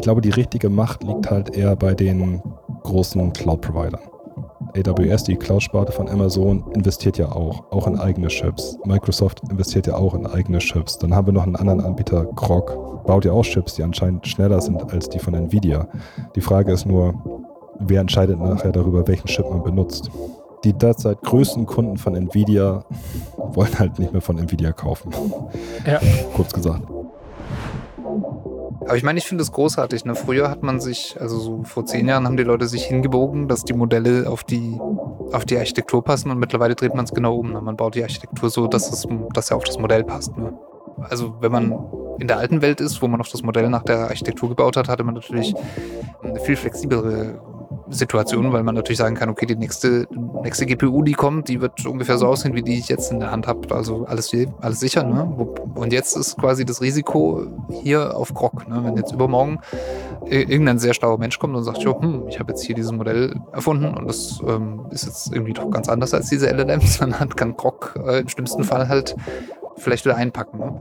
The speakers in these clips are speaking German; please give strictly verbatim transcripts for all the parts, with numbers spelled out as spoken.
glaube, die richtige Macht liegt halt eher bei den großen Cloud-Providern. A W S, die Cloud-Sparte von Amazon, investiert ja auch, auch in eigene Chips. Microsoft investiert ja auch in eigene Chips. Dann haben wir noch einen anderen Anbieter, Groq, baut ja auch Chips, die anscheinend schneller sind als die von Nvidia. Die Frage ist nur, wer entscheidet nachher darüber, welchen Chip man benutzt? Die derzeit größten Kunden von Nvidia wollen halt nicht mehr von Nvidia kaufen. Ja. Kurz gesagt. Aber ich meine, ich finde es großartig. Ne? Früher hat man sich, also so vor zehn Jahren haben die Leute sich hingebogen, dass die Modelle auf die, auf die Architektur passen und mittlerweile dreht man es genau um. Ne? Man baut die Architektur so, dass es dass ja auf das Modell passt. Ne? Also wenn man in der alten Welt ist, wo man noch das Modell nach der Architektur gebaut hat, hatte man natürlich eine viel flexiblere Situation, weil man natürlich sagen kann, okay, die nächste, nächste G P U, die kommt, die wird ungefähr so aussehen, wie die ich jetzt in der Hand habe. Also alles, alles sicher. Ne? Und jetzt ist quasi das Risiko hier auf Groq. Ne? Wenn jetzt übermorgen irgendein sehr schlauer Mensch kommt und sagt, jo, hm, ich habe jetzt hier dieses Modell erfunden und das ähm, ist jetzt irgendwie doch ganz anders als diese L L Ms, dann kann Groq äh, im schlimmsten Fall halt vielleicht wieder einpacken. Ne?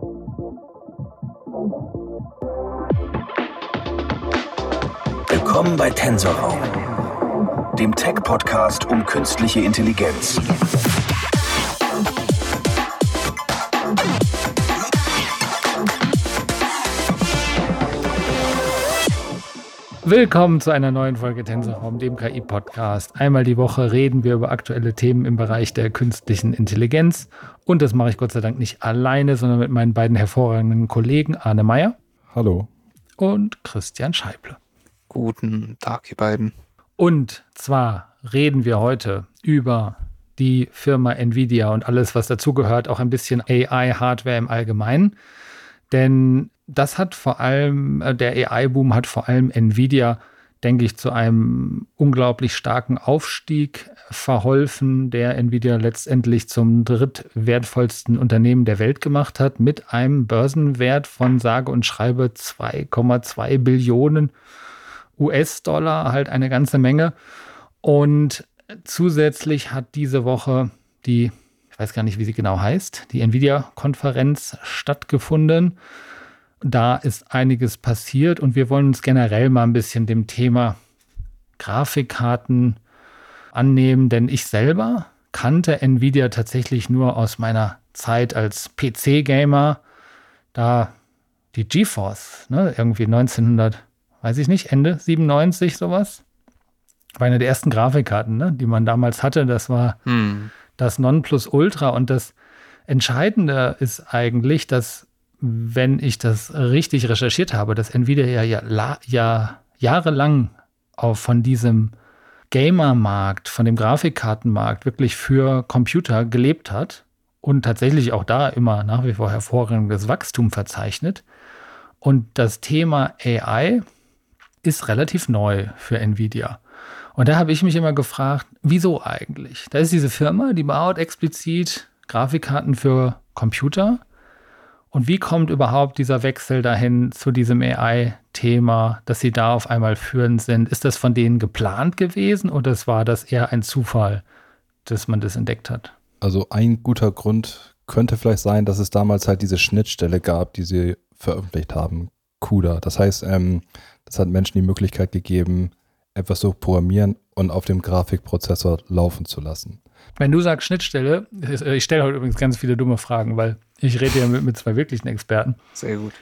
Willkommen bei TensorRaum, dem Tech-Podcast um künstliche Intelligenz. Willkommen zu einer neuen Folge TensorRaum, dem K I-Podcast. Einmal die Woche reden wir über aktuelle Themen im Bereich der künstlichen Intelligenz. Und das mache ich Gott sei Dank nicht alleine, sondern mit meinen beiden hervorragenden Kollegen Arne Meyer. Hallo. Und Christian Scheible. Guten Tag, ihr beiden. Und zwar reden wir heute über die Firma Nvidia und alles, was dazugehört, auch ein bisschen A I-Hardware im Allgemeinen. Denn das hat vor allem, der A I-Boom hat vor allem Nvidia, denke ich, zu einem unglaublich starken Aufstieg verholfen, der Nvidia letztendlich zum drittwertvollsten Unternehmen der Welt gemacht hat, mit einem Börsenwert von sage und schreibe zwei Komma zwei Billionen U S-Dollar, halt eine ganze Menge. Und zusätzlich hat diese Woche die, ich weiß gar nicht, wie sie genau heißt, die Nvidia-Konferenz stattgefunden. Da ist einiges passiert und wir wollen uns generell mal ein bisschen dem Thema Grafikkarten annehmen, denn ich selber kannte Nvidia tatsächlich nur aus meiner Zeit als P C-Gamer, da die GeForce, ne, irgendwie neunzehnhundert, weiß ich nicht, Ende siebenundneunzig sowas, war eine der ersten Grafikkarten, ne, die man damals hatte. Das war hm. das Nonplusultra und das Entscheidende ist eigentlich, dass, wenn ich das richtig recherchiert habe, dass Nvidia ja, ja, ja jahrelang auch von diesem Gamer-Markt, von dem Grafikkartenmarkt wirklich für Computer gelebt hat und tatsächlich auch da immer nach wie vor hervorragendes Wachstum verzeichnet. Und das Thema A I ist relativ neu für Nvidia. Und da habe ich mich immer gefragt, wieso eigentlich? Da ist diese Firma, die baut explizit Grafikkarten für Computer. Und wie kommt überhaupt dieser Wechsel dahin zu diesem A I-Thema, dass sie da auf einmal führend sind? Ist das von denen geplant gewesen oder war das eher ein Zufall, dass man das entdeckt hat? Also ein guter Grund könnte vielleicht sein, dass es damals halt diese Schnittstelle gab, die sie veröffentlicht haben, CUDA. Das heißt, ähm, das hat Menschen die Möglichkeit gegeben, etwas zu programmieren und auf dem Grafikprozessor laufen zu lassen. Wenn du sagst Schnittstelle, ich stelle heute übrigens ganz viele dumme Fragen, weil ich rede ja mit, mit zwei wirklichen Experten. Sehr gut.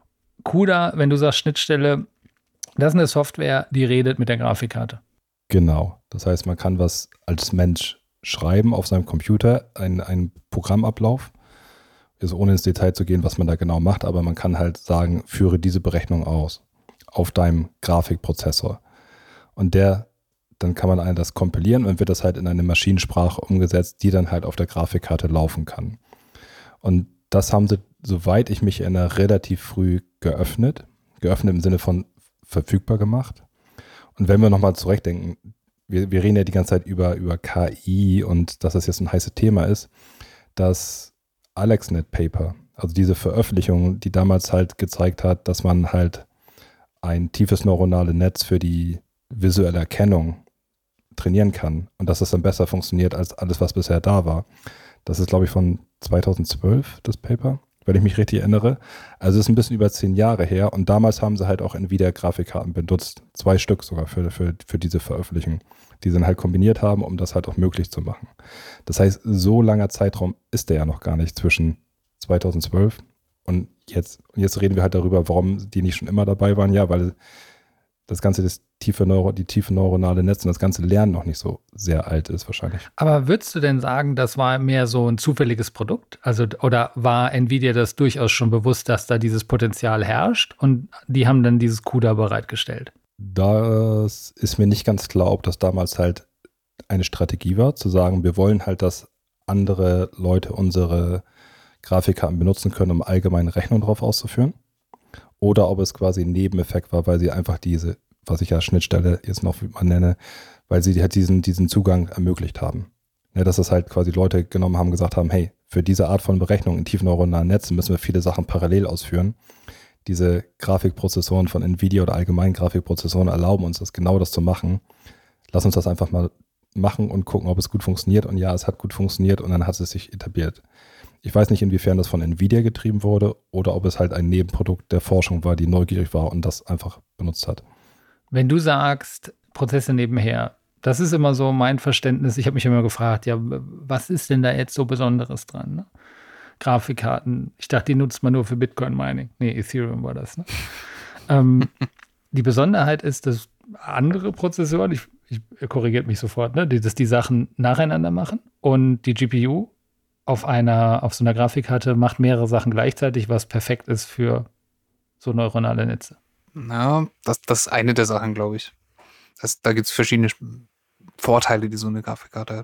CUDA, wenn du sagst Schnittstelle, das ist eine Software, die redet mit der Grafikkarte. Genau. Das heißt, man kann was als Mensch schreiben auf seinem Computer, einen, einen Programmablauf. Also ohne ins Detail zu gehen, was man da genau macht, aber man kann halt sagen, führe diese Berechnung aus auf deinem Grafikprozessor. Und der, dann kann man das kompilieren und wird das halt in eine Maschinensprache umgesetzt, die dann halt auf der Grafikkarte laufen kann. Und das haben sie, soweit ich mich erinnere, relativ früh geöffnet. Geöffnet im Sinne von verfügbar gemacht. Und wenn wir nochmal zurückdenken, wir, wir reden ja die ganze Zeit über, über K I und dass das jetzt ein heißes Thema ist, das AlexNet-Paper, also diese Veröffentlichung, die damals halt gezeigt hat, dass man halt ein tiefes neuronales Netz für die visuelle Erkennung trainieren kann und dass das dann besser funktioniert als alles, was bisher da war. Das ist, glaube ich, von zweitausendzwölf, das Paper. wenn ich mich richtig erinnere. Also es ist ein bisschen über zehn Jahre her und damals haben sie halt auch Nvidia-Grafikkarten benutzt, zwei Stück sogar für, für, für diese Veröffentlichung, die sie dann halt kombiniert haben, um das halt auch möglich zu machen. Das heißt, so langer Zeitraum ist der ja noch gar nicht zwischen zweitausendzwölf und jetzt. Und jetzt reden wir halt darüber, warum die nicht schon immer dabei waren. Ja, weil das ganze, das tiefe Neuro, die tiefe neuronale Netz und das ganze Lernen noch nicht so sehr alt ist wahrscheinlich. Aber würdest du denn sagen, das war mehr so ein zufälliges Produkt? Also, oder war Nvidia das durchaus schon bewusst, dass da dieses Potenzial herrscht und die haben dann dieses CUDA bereitgestellt? Das ist mir nicht ganz klar, ob das damals halt eine Strategie war, zu sagen, wir wollen halt, dass andere Leute unsere Grafikkarten benutzen können, um allgemeine Rechnungen drauf auszuführen. Oder ob es quasi ein Nebeneffekt war, weil sie einfach diese, was ich ja Schnittstelle jetzt noch mal nenne, weil sie halt diesen, diesen Zugang ermöglicht haben. Ja, dass das halt quasi Leute genommen haben, gesagt haben, hey, für diese Art von Berechnung in tiefen neuronalen Netzen müssen wir viele Sachen parallel ausführen. Diese Grafikprozessoren von Nvidia oder allgemein Grafikprozessoren erlauben uns das, genau das zu machen. Lass uns das einfach mal machen und gucken, ob es gut funktioniert. Und ja, es hat gut funktioniert und dann hat es sich etabliert. Ich weiß nicht, inwiefern das von Nvidia getrieben wurde oder ob es halt ein Nebenprodukt der Forschung war, die neugierig war und das einfach benutzt hat. Wenn du sagst, Prozesse nebenher, das ist immer so mein Verständnis. Ich habe mich immer gefragt, ja, was ist denn da jetzt so Besonderes dran? Ne? Grafikkarten, ich dachte, die nutzt man nur für Bitcoin-Mining. Nee, Ethereum war das. Ne? ähm, die Besonderheit ist, dass andere Prozessoren, ich, ich korrigiert mich sofort, ne, die, dass die Sachen nacheinander machen und die G P U auf einer, auf so einer Grafikkarte macht mehrere Sachen gleichzeitig, was perfekt ist für so neuronale Netze. Na, das, das ist eine der Sachen, glaube ich. Das, da gibt es verschiedene Vorteile, die so eine Grafikkarte hat.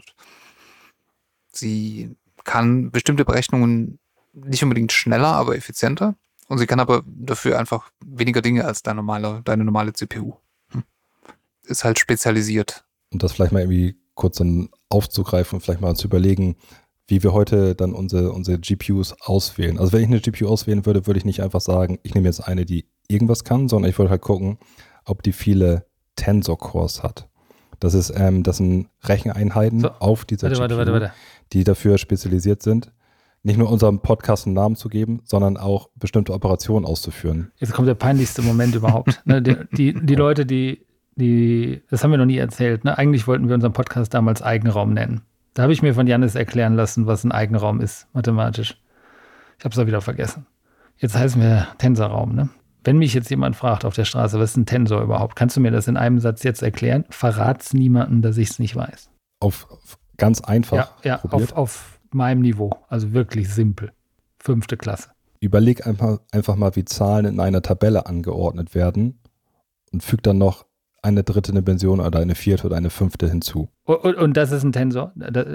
Sie kann bestimmte Berechnungen nicht unbedingt schneller, aber effizienter. Und sie kann aber dafür einfach weniger Dinge als deine normale, deine normale C P U. Hm. Ist halt spezialisiert. Und das vielleicht mal irgendwie kurz dann aufzugreifen und vielleicht mal zu überlegen, wie wir heute dann unsere, unsere G P Us auswählen. Also wenn ich eine G P U auswählen würde, würde ich nicht einfach sagen, ich nehme jetzt eine, die irgendwas kann, sondern ich würde halt gucken, ob die viele Tensor-Cores hat. Das ist, ähm, das sind Recheneinheiten so, auf dieser warte, G P U, warte, warte, warte. die dafür spezialisiert sind, nicht nur unserem Podcast einen Namen zu geben, sondern auch bestimmte Operationen auszuführen. Jetzt kommt der peinlichste Moment überhaupt. Ne, die, die, die Leute, die, die, das haben wir noch nie erzählt, ne? Eigentlich wollten wir unseren Podcast damals Eigenraum nennen. Da habe ich mir von Jannis erklären lassen, was ein Eigenraum ist, mathematisch. Ich habe es auch wieder vergessen. Jetzt heißen wir Tensorraum, ne? Wenn mich jetzt jemand fragt auf der Straße, was ist ein Tensor überhaupt? Kannst du mir das in einem Satz jetzt erklären? Verrat's niemandem, dass ich es nicht weiß. Auf, auf ganz einfach Ja, ja auf, auf meinem Niveau. Also wirklich simpel. Fünfte Klasse. Überleg einfach, einfach mal, wie Zahlen in einer Tabelle angeordnet werden und füg dann noch eine dritte Dimension oder eine vierte oder eine fünfte hinzu. Und, und das ist ein Tensor?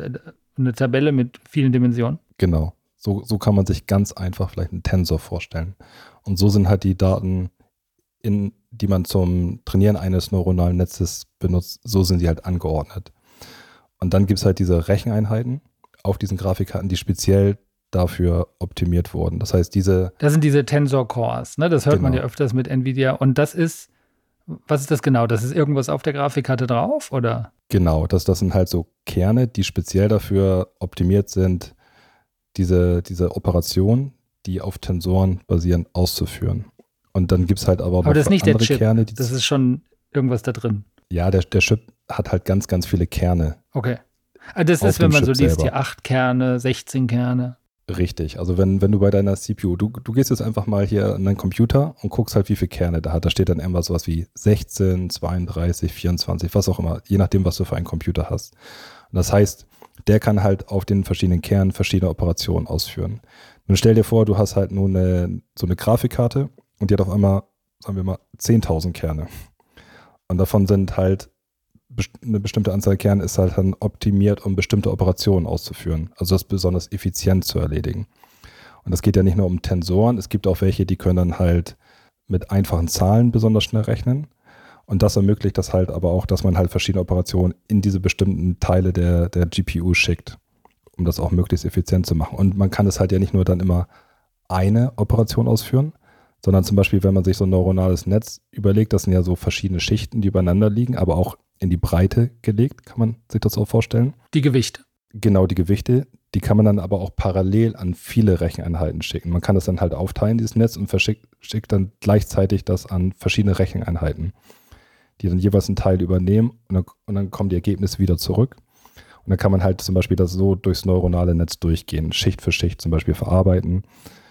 Eine Tabelle mit vielen Dimensionen? Genau. So, so kann man sich ganz einfach vielleicht einen Tensor vorstellen. Und so sind halt die Daten, in, die man zum Trainieren eines neuronalen Netzes benutzt, so sind sie halt angeordnet. Und dann gibt es halt diese Recheneinheiten auf diesen Grafikkarten, die speziell dafür optimiert wurden. Das heißt, diese... Das sind diese Tensor Cores, ne? Das hört genau. man ja öfters mit Nvidia. Und das ist, was ist das genau? Das ist irgendwas auf der Grafikkarte drauf, oder? Genau, das, das sind halt so Kerne, die speziell dafür optimiert sind, diese, diese Operation, die auf Tensoren basieren, auszuführen. Und dann gibt es halt aber, aber noch das ist nicht andere der Chip. Kerne. Die das ist schon irgendwas da drin. Ja, der, der Chip hat halt ganz, ganz viele Kerne. Okay. Das ist, wenn man so liest, hier acht Kerne, sechzehn Kerne. Richtig. Also wenn, wenn du bei deiner C P U, du, du gehst jetzt einfach mal hier an deinen Computer und guckst halt, wie viele Kerne der hat. Da steht dann irgendwas sowas wie sechzehn, zweiunddreißig, vierundzwanzig, was auch immer, je nachdem, was du für einen Computer hast. Und das heißt, der kann halt auf den verschiedenen Kernen verschiedene Operationen ausführen. Nun stell dir vor, du hast halt nur eine, so eine Grafikkarte und die hat auf einmal, sagen wir mal, zehntausend Kerne. Und davon sind halt eine bestimmte Anzahl Kerne ist halt dann optimiert, um bestimmte Operationen auszuführen. Also das besonders effizient zu erledigen. Und das geht ja nicht nur um Tensoren, es gibt auch welche, die können dann halt mit einfachen Zahlen besonders schnell rechnen. Und das ermöglicht das halt aber auch, dass man halt verschiedene Operationen in diese bestimmten Teile der, der G P U schickt, um das auch möglichst effizient zu machen. Und man kann es halt ja nicht nur dann immer eine Operation ausführen, sondern zum Beispiel, wenn man sich so ein neuronales Netz überlegt, das sind ja so verschiedene Schichten, die übereinander liegen, aber auch in die Breite gelegt, kann man sich das auch vorstellen. Die Gewichte. genau die Gewichte, die kann man dann aber auch parallel an viele Recheneinheiten schicken. Man kann das dann halt aufteilen, dieses Netz, und verschickt schickt dann gleichzeitig das an verschiedene Recheneinheiten, die dann jeweils einen Teil übernehmen und dann, und dann kommen die Ergebnisse wieder zurück. Und dann kann man halt zum Beispiel das so durchs neuronale Netz durchgehen, Schicht für Schicht zum Beispiel verarbeiten.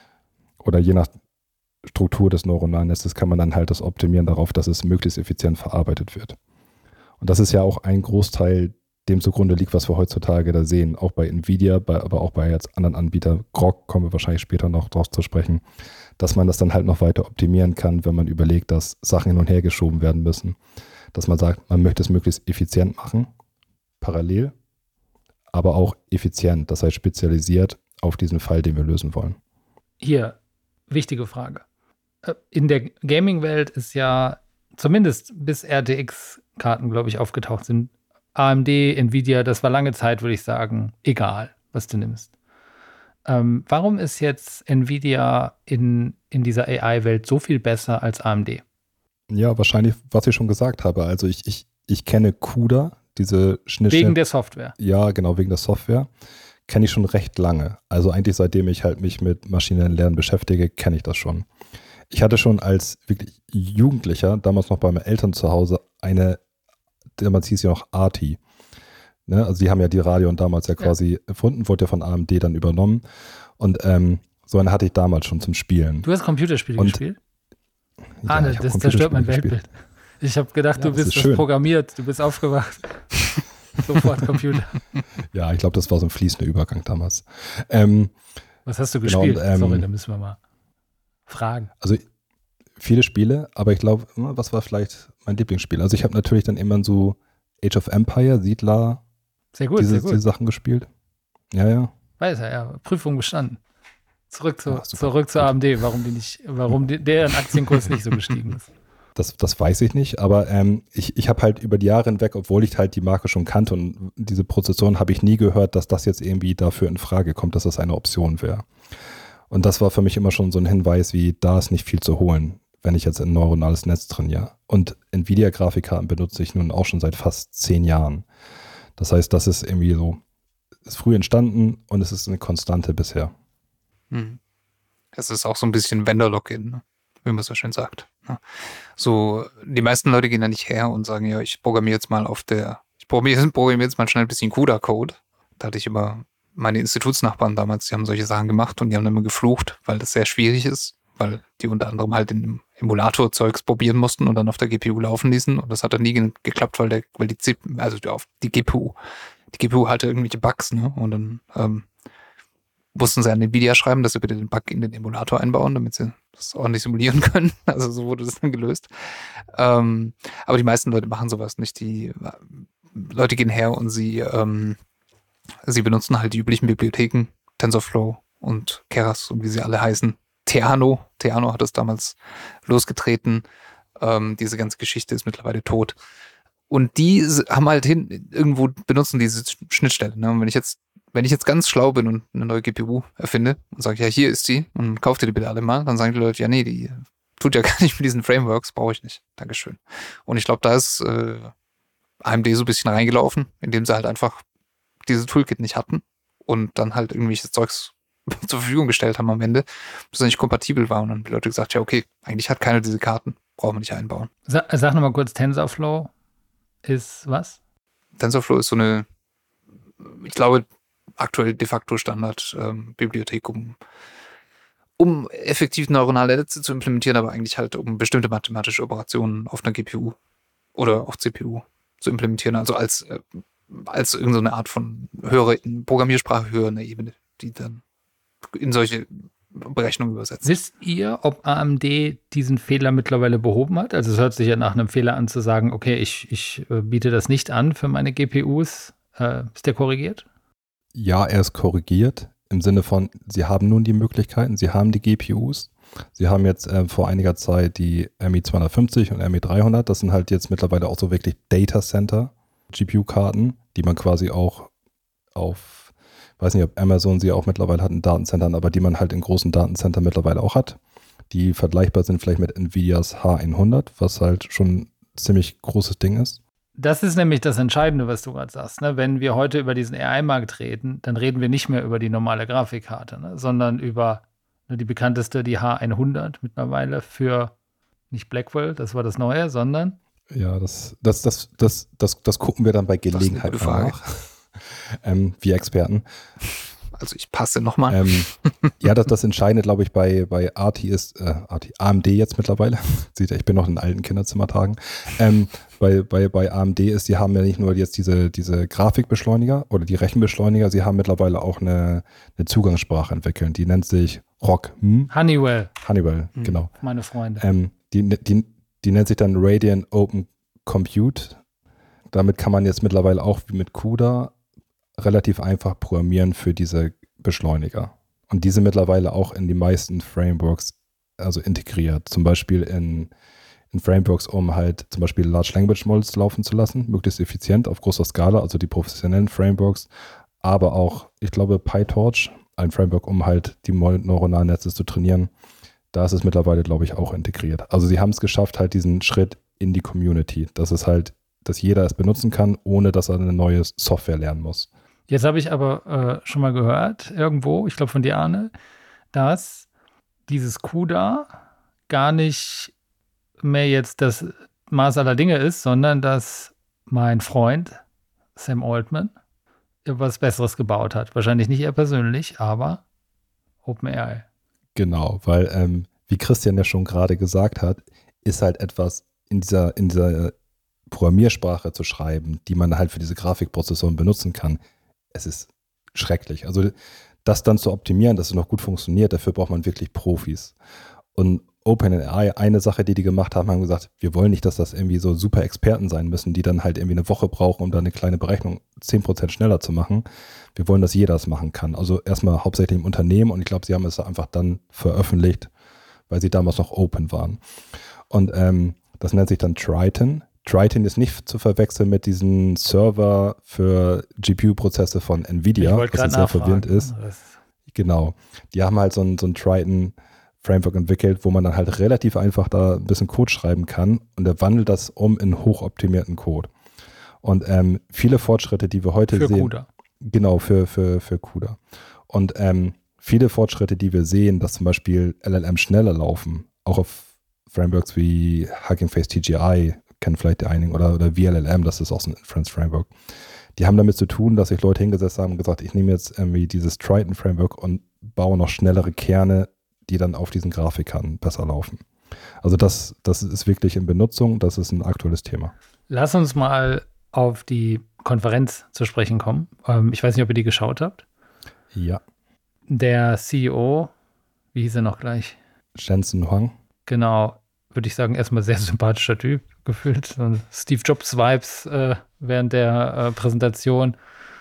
Oder je nach Struktur des neuronalen Netzes kann man dann halt das optimieren darauf, dass es möglichst effizient verarbeitet wird. Und das ist ja auch ein Großteil, dem zugrunde liegt, was wir heutzutage da sehen. Auch bei Nvidia, bei, aber auch bei jetzt anderen Anbietern. Grok kommen wir wahrscheinlich später noch drauf zu sprechen, dass man das dann halt noch weiter optimieren kann, wenn man überlegt, dass Sachen hin und her geschoben werden müssen. Dass man sagt, man möchte es möglichst effizient machen, parallel, aber auch effizient, das heißt spezialisiert auf diesen Fall, den wir lösen wollen. Hier, wichtige Frage. In der Gaming-Welt ist ja, zumindest bis R T X-Karten, glaube ich, aufgetaucht sind, A M D, Nvidia, das war lange Zeit, würde ich sagen, egal, was du nimmst. Ähm, warum ist jetzt Nvidia in, in dieser A I-Welt so viel besser als A M D? Ja, wahrscheinlich, was ich schon gesagt habe. Also ich, ich, ich kenne CUDA, diese Schnittstelle. Wegen der Software? Ja, genau, wegen der Software. Kenne ich schon recht lange. Also eigentlich seitdem ich halt mich mit maschinellem Lernen beschäftige, kenne ich das schon. Ich hatte schon als wirklich Jugendlicher, damals noch bei meinen Eltern zu Hause, eine, damals hieß sie noch ARTI. Ne? Also die haben ja die Radeon damals ja quasi ja. erfunden, wurde ja von A M D dann übernommen. Und ähm, so eine hatte ich damals schon zum Spielen. Du hast Computerspiele Und, gespielt? Ja, ah, ne, das zerstört mein Weltbild. Ich habe gedacht, ja, du bist das programmiert, du bist aufgewacht. Sofort Computer. Ja, ich glaube, das war so ein fließender Übergang damals. Ähm, Was hast du gespielt? Genau, und, ähm, Sorry, da müssen wir mal fragen. Also viele Spiele, aber ich glaube, was war vielleicht mein Lieblingsspiel? Also ich habe natürlich dann immer so Age of Empire, Siedler, sehr gut, diese, sehr gut. diese Sachen gespielt. Ja, ja. Weiß er, ja. Prüfung bestanden. Zurück zu, ja, zurück zu A M D, warum die nicht, warum die, deren Aktienkurs nicht so gestiegen ist. Das, das weiß ich nicht, aber ähm, ich, ich habe halt über die Jahre hinweg, obwohl ich halt die Marke schon kannte und diese Prozessoren, habe ich nie gehört, dass das jetzt irgendwie dafür in Frage kommt, dass das eine Option wäre. Und das war für mich immer schon so ein Hinweis, wie da ist nicht viel zu holen, wenn ich jetzt ein neuronales Netz trainiere. Und Nvidia-Grafikkarten benutze ich nun auch schon seit fast zehn Jahren. Das heißt, das ist irgendwie so, ist früh entstanden und es ist eine Konstante bisher. Hm. Es ist auch so ein bisschen Vendor-Lock-in, ne? Wie man so schön sagt. So, die meisten Leute gehen da nicht her und sagen, ja, ich programmiere jetzt mal auf der, ich programmiere, programmiere jetzt mal schnell ein bisschen CUDA-Code. Da hatte ich immer meine Institutsnachbarn damals, die haben solche Sachen gemacht und die haben immer geflucht, weil das sehr schwierig ist, weil die unter anderem halt in dem Emulator-Zeugs probieren mussten und dann auf der G P U laufen ließen und das hat dann nie ge- geklappt, weil der, weil die C P U, also die, auf die G P U, die G P U hatte irgendwelche Bugs, ne, und dann ähm, mussten sie an Nvidia schreiben, dass sie bitte den Bug in den Emulator einbauen, damit sie das ordentlich simulieren können. Also so wurde das dann gelöst. Ähm, aber die meisten Leute machen sowas nicht. Die äh, Leute gehen her und sie, ähm, sie benutzen halt die üblichen Bibliotheken, TensorFlow und Keras und wie sie alle heißen. Theano, Theano hat es damals losgetreten. Ähm, diese ganze Geschichte ist mittlerweile tot. Und die haben halt hin, irgendwo benutzen diese Schnittstelle. Ne? Und wenn ich jetzt Wenn ich jetzt ganz schlau bin und eine neue G P U erfinde und sage, ja, hier ist die und kauft ihr die bitte alle mal, dann sagen die Leute, ja, nee, die tut ja gar nicht mit diesen Frameworks, brauche ich nicht. Dankeschön. Und ich glaube, da ist äh, A M D so ein bisschen reingelaufen, indem sie halt einfach diese Toolkit nicht hatten und dann halt irgendwelches Zeugs zur Verfügung gestellt haben am Ende, das nicht kompatibel war. Und dann haben die Leute gesagt, ja, okay, eigentlich hat keiner diese Karten, brauchen wir nicht einbauen. Sa- Sag nochmal kurz, TensorFlow ist was? TensorFlow ist so eine, ich glaube, aktuell de facto Standard-Bibliothek, ähm, um, um effektiv neuronale Netze zu implementieren, aber eigentlich halt um bestimmte mathematische Operationen auf einer G P U oder auf C P U zu implementieren, also als, äh, als irgendeine Art von höhere Programmiersprache, höhere Ebene, die dann in solche Berechnungen übersetzt. Wisst ihr, ob A M D diesen Fehler mittlerweile behoben hat? Also es hört sich ja nach einem Fehler an zu sagen, okay, ich, ich äh, biete das nicht an für meine G P Us. Äh, ist der korrigiert? Ja, er ist korrigiert im Sinne von, sie haben nun die Möglichkeiten, sie haben die G P Us. Sie haben jetzt äh, vor einiger Zeit die M I zweihundertfünfzig und M I dreihundert. Das sind halt jetzt mittlerweile auch so wirklich Data Center G P U-Karten, die man quasi auch auf, weiß nicht, ob Amazon sie auch mittlerweile hat in Datencentern, aber die man halt in großen Datencentern mittlerweile auch hat, die vergleichbar sind vielleicht mit Nvidias H hundert, was halt schon ein ziemlich großes Ding ist. Das ist nämlich das Entscheidende, was du gerade sagst. Ne? Wenn wir heute über diesen A I-Markt reden, dann reden wir nicht mehr über die normale Grafikkarte, ne? sondern über ne, die bekannteste, die H hundert mittlerweile für nicht Blackwell, das war das Neue, sondern Ja, das, das, das, das, das, das gucken wir dann bei Gelegenheit Das ist eine gute nach. ähm, wir Experten. Also ich passe nochmal. Ähm, ja, das, das Entscheidende, glaube ich, bei, bei R T ist, äh, R T, A M D jetzt mittlerweile, sieht ihr, ich bin noch in den alten Kinderzimmertagen, ähm, bei, bei, bei A M D ist, die haben ja nicht nur jetzt diese, diese Grafikbeschleuniger oder die Rechenbeschleuniger, sie haben mittlerweile auch eine, eine Zugangssprache entwickelt, die nennt sich R O C. Hm? Honeywell. Honeywell, Hm, genau. Meine Freunde. Ähm, die, die, die nennt sich dann Radeon Open Compute. Damit kann man jetzt mittlerweile auch wie mit CUDA relativ einfach programmieren für diese Beschleuniger. Und diese mittlerweile auch in die meisten Frameworks also integriert. Zum Beispiel in, in Frameworks, um halt zum Beispiel Large Language Models laufen zu lassen, möglichst effizient auf großer Skala, also die professionellen Frameworks, aber auch, ich glaube, PyTorch, ein Framework, um halt die neuronalen Netze zu trainieren. Da ist es mittlerweile, glaube ich, auch integriert. Also sie haben es geschafft, halt diesen Schritt in die Community, dass es halt, dass jeder es benutzen kann, ohne dass er eine neue Software lernen muss. Jetzt habe ich aber äh, schon mal gehört, irgendwo, ich glaube von dir, Arne, dass dieses CUDA gar nicht mehr jetzt das Maß aller Dinge ist, sondern dass mein Freund Sam Altman etwas Besseres gebaut hat. Wahrscheinlich nicht er persönlich, aber OpenAI. Genau, weil, ähm, wie Christian ja schon gerade gesagt hat, ist halt etwas in dieser, in dieser Programmiersprache zu schreiben, die man halt für diese Grafikprozessoren benutzen kann. Es ist schrecklich. Also das dann zu optimieren, dass es noch gut funktioniert, dafür braucht man wirklich Profis. Und OpenAI, eine Sache, die die gemacht haben, haben gesagt, wir wollen nicht, dass das irgendwie so super Experten sein müssen, die dann halt irgendwie eine Woche brauchen, um da eine kleine Berechnung zehn Prozent schneller zu machen. Wir wollen, dass jeder es machen kann. Also erstmal hauptsächlich im Unternehmen und ich glaube, sie haben es einfach dann veröffentlicht, weil sie damals noch open waren. Und ähm, das nennt sich dann Triton. Triton ist nicht zu verwechseln mit diesen Server für G P U-Prozesse von NVIDIA, was jetzt sehr verwirrend ist. Genau. Die haben halt so ein, so ein Triton-Framework entwickelt, wo man dann halt relativ einfach da ein bisschen Code schreiben kann und der wandelt das um in hochoptimierten Code. Und ähm, viele Fortschritte, die wir heute für sehen. Für CUDA. Genau, für, für, für CUDA. Und ähm, viele Fortschritte, die wir sehen, dass zum Beispiel L L M schneller laufen, auch auf Frameworks wie Hugging Face T G I, kennen vielleicht die einigen, oder, oder V L L M, das ist auch so ein Inference Framework. Die haben damit zu tun, dass sich Leute hingesetzt haben und gesagt, ich nehme jetzt irgendwie dieses Triton Framework und baue noch schnellere Kerne, die dann auf diesen Grafikkarten besser laufen. Also das, das ist wirklich in Benutzung, das ist ein aktuelles Thema. Lass uns mal auf die Konferenz zu sprechen kommen. Ähm, ich weiß nicht, ob ihr die geschaut habt. Ja. Der C E O, wie hieß er noch gleich? Jensen Huang. Genau, würde ich sagen, erstmal sehr sympathischer Typ gefühlt. Steve Jobs-Vibes äh, während der äh, Präsentation.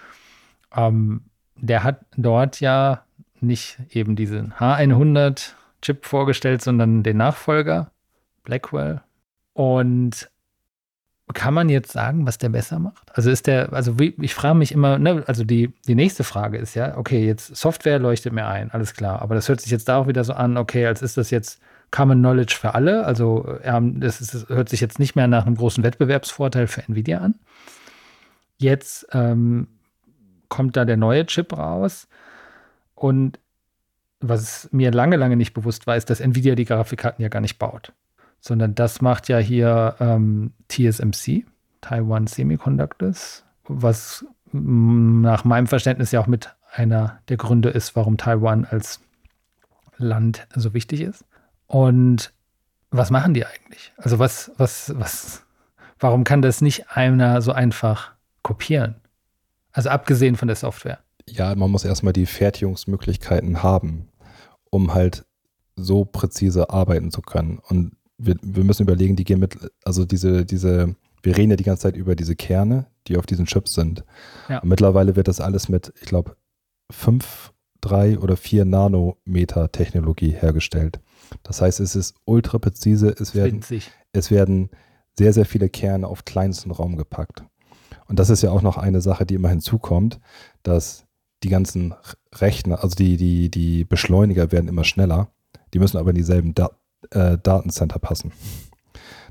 Ähm, der hat dort ja nicht eben diesen H hundert-Chip vorgestellt, sondern den Nachfolger, Blackwell. Und kann man jetzt sagen, was der besser macht? Also ist der, also wie, ich frage mich immer, ne, also die, die nächste Frage ist ja, okay, jetzt Software leuchtet mir ein, alles klar, aber das hört sich jetzt da auch wieder so an, okay, als ist das jetzt Common Knowledge für alle, also ähm, das, ist, das hört sich jetzt nicht mehr nach einem großen Wettbewerbsvorteil für NVIDIA an. Jetzt ähm, kommt da der neue Chip raus und was mir lange, lange nicht bewusst war, ist, dass NVIDIA die Grafikkarten ja gar nicht baut, sondern das macht ja hier ähm, T S M C, Taiwan Semiconductors, was m, nach meinem Verständnis ja auch mit einer der Gründe ist, warum Taiwan als Land so wichtig ist. Und was machen die eigentlich? Also was, was, was, warum kann das nicht einer so einfach kopieren? Also abgesehen von der Software. Ja, man muss erstmal die Fertigungsmöglichkeiten haben, um halt so präzise arbeiten zu können. Und wir, wir müssen überlegen, die gehen mit, also diese, diese, wir reden ja die ganze Zeit über diese Kerne, die auf diesen Chips sind. Ja. Und mittlerweile wird das alles mit, ich glaube, fünf, drei oder vier Nanometer Technologie hergestellt. Das heißt, es ist ultra präzise, es werden, es werden sehr, sehr viele Kerne auf kleinsten Raum gepackt. Und das ist ja auch noch eine Sache, die immer hinzukommt, dass die ganzen Rechner, also die, die, die Beschleuniger werden immer schneller, die müssen aber in dieselben Dat- äh, Datencenter passen.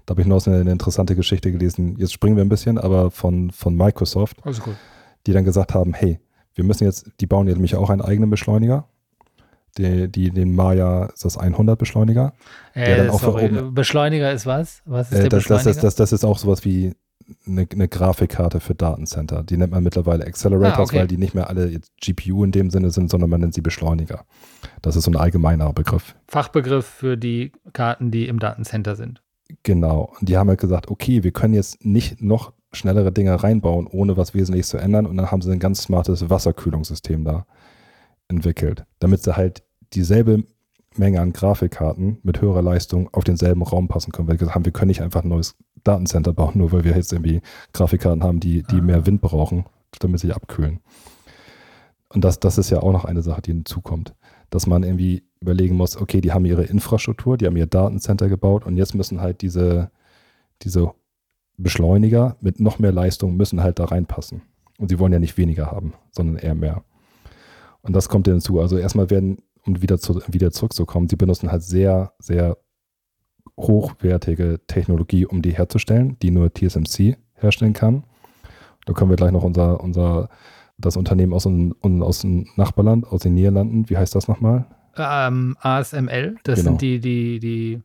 Da habe ich noch eine, eine interessante Geschichte gelesen. Jetzt springen wir ein bisschen, aber von, von Microsoft, also gut. die dann gesagt haben, hey, wir müssen jetzt, die bauen jetzt nämlich auch einen eigenen Beschleuniger. Die, die, den Maya, ist das hundert Beschleuniger? Äh, der dann auch sorry, für oben, Beschleuniger ist was? Was ist äh, der das, Beschleuniger? Das, das, das, das ist auch sowas wie eine, eine Grafikkarte für Datencenter. Die nennt man mittlerweile Accelerators, ah, okay. weil die nicht mehr alle jetzt G P U in dem Sinne sind, sondern man nennt sie Beschleuniger. Das ist so ein allgemeiner Begriff. Fachbegriff für die Karten, die im Datencenter sind. Genau. Und die haben halt gesagt, okay, wir können jetzt nicht noch schnellere Dinge reinbauen, ohne was Wesentliches zu ändern. Und dann haben sie ein ganz smartes Wasserkühlungssystem da entwickelt, damit sie halt dieselbe Menge an Grafikkarten mit höherer Leistung auf denselben Raum passen können. Weil wir gesagt haben, wir können nicht einfach ein neues Datencenter bauen, nur weil wir jetzt irgendwie Grafikkarten haben, die, die ah. mehr Wind brauchen, damit sie abkühlen. Und das, das ist ja auch noch eine Sache, die hinzukommt. Dass man irgendwie überlegen muss, okay, die haben ihre Infrastruktur, die haben ihr Datencenter gebaut und jetzt müssen halt diese, diese Beschleuniger mit noch mehr Leistung müssen halt da reinpassen. Und sie wollen ja nicht weniger haben, sondern eher mehr. Und das kommt hinzu. Also erstmal werden, um wieder, zu, wieder zurückzukommen, sie benutzen halt sehr, sehr hochwertige Technologie, um die herzustellen, die nur T S M C herstellen kann. Da können wir gleich noch unser, unser das Unternehmen aus dem, aus dem Nachbarland, aus den Niederlanden, wie heißt das nochmal? Ähm, A S M L, das genau. sind die, die, die,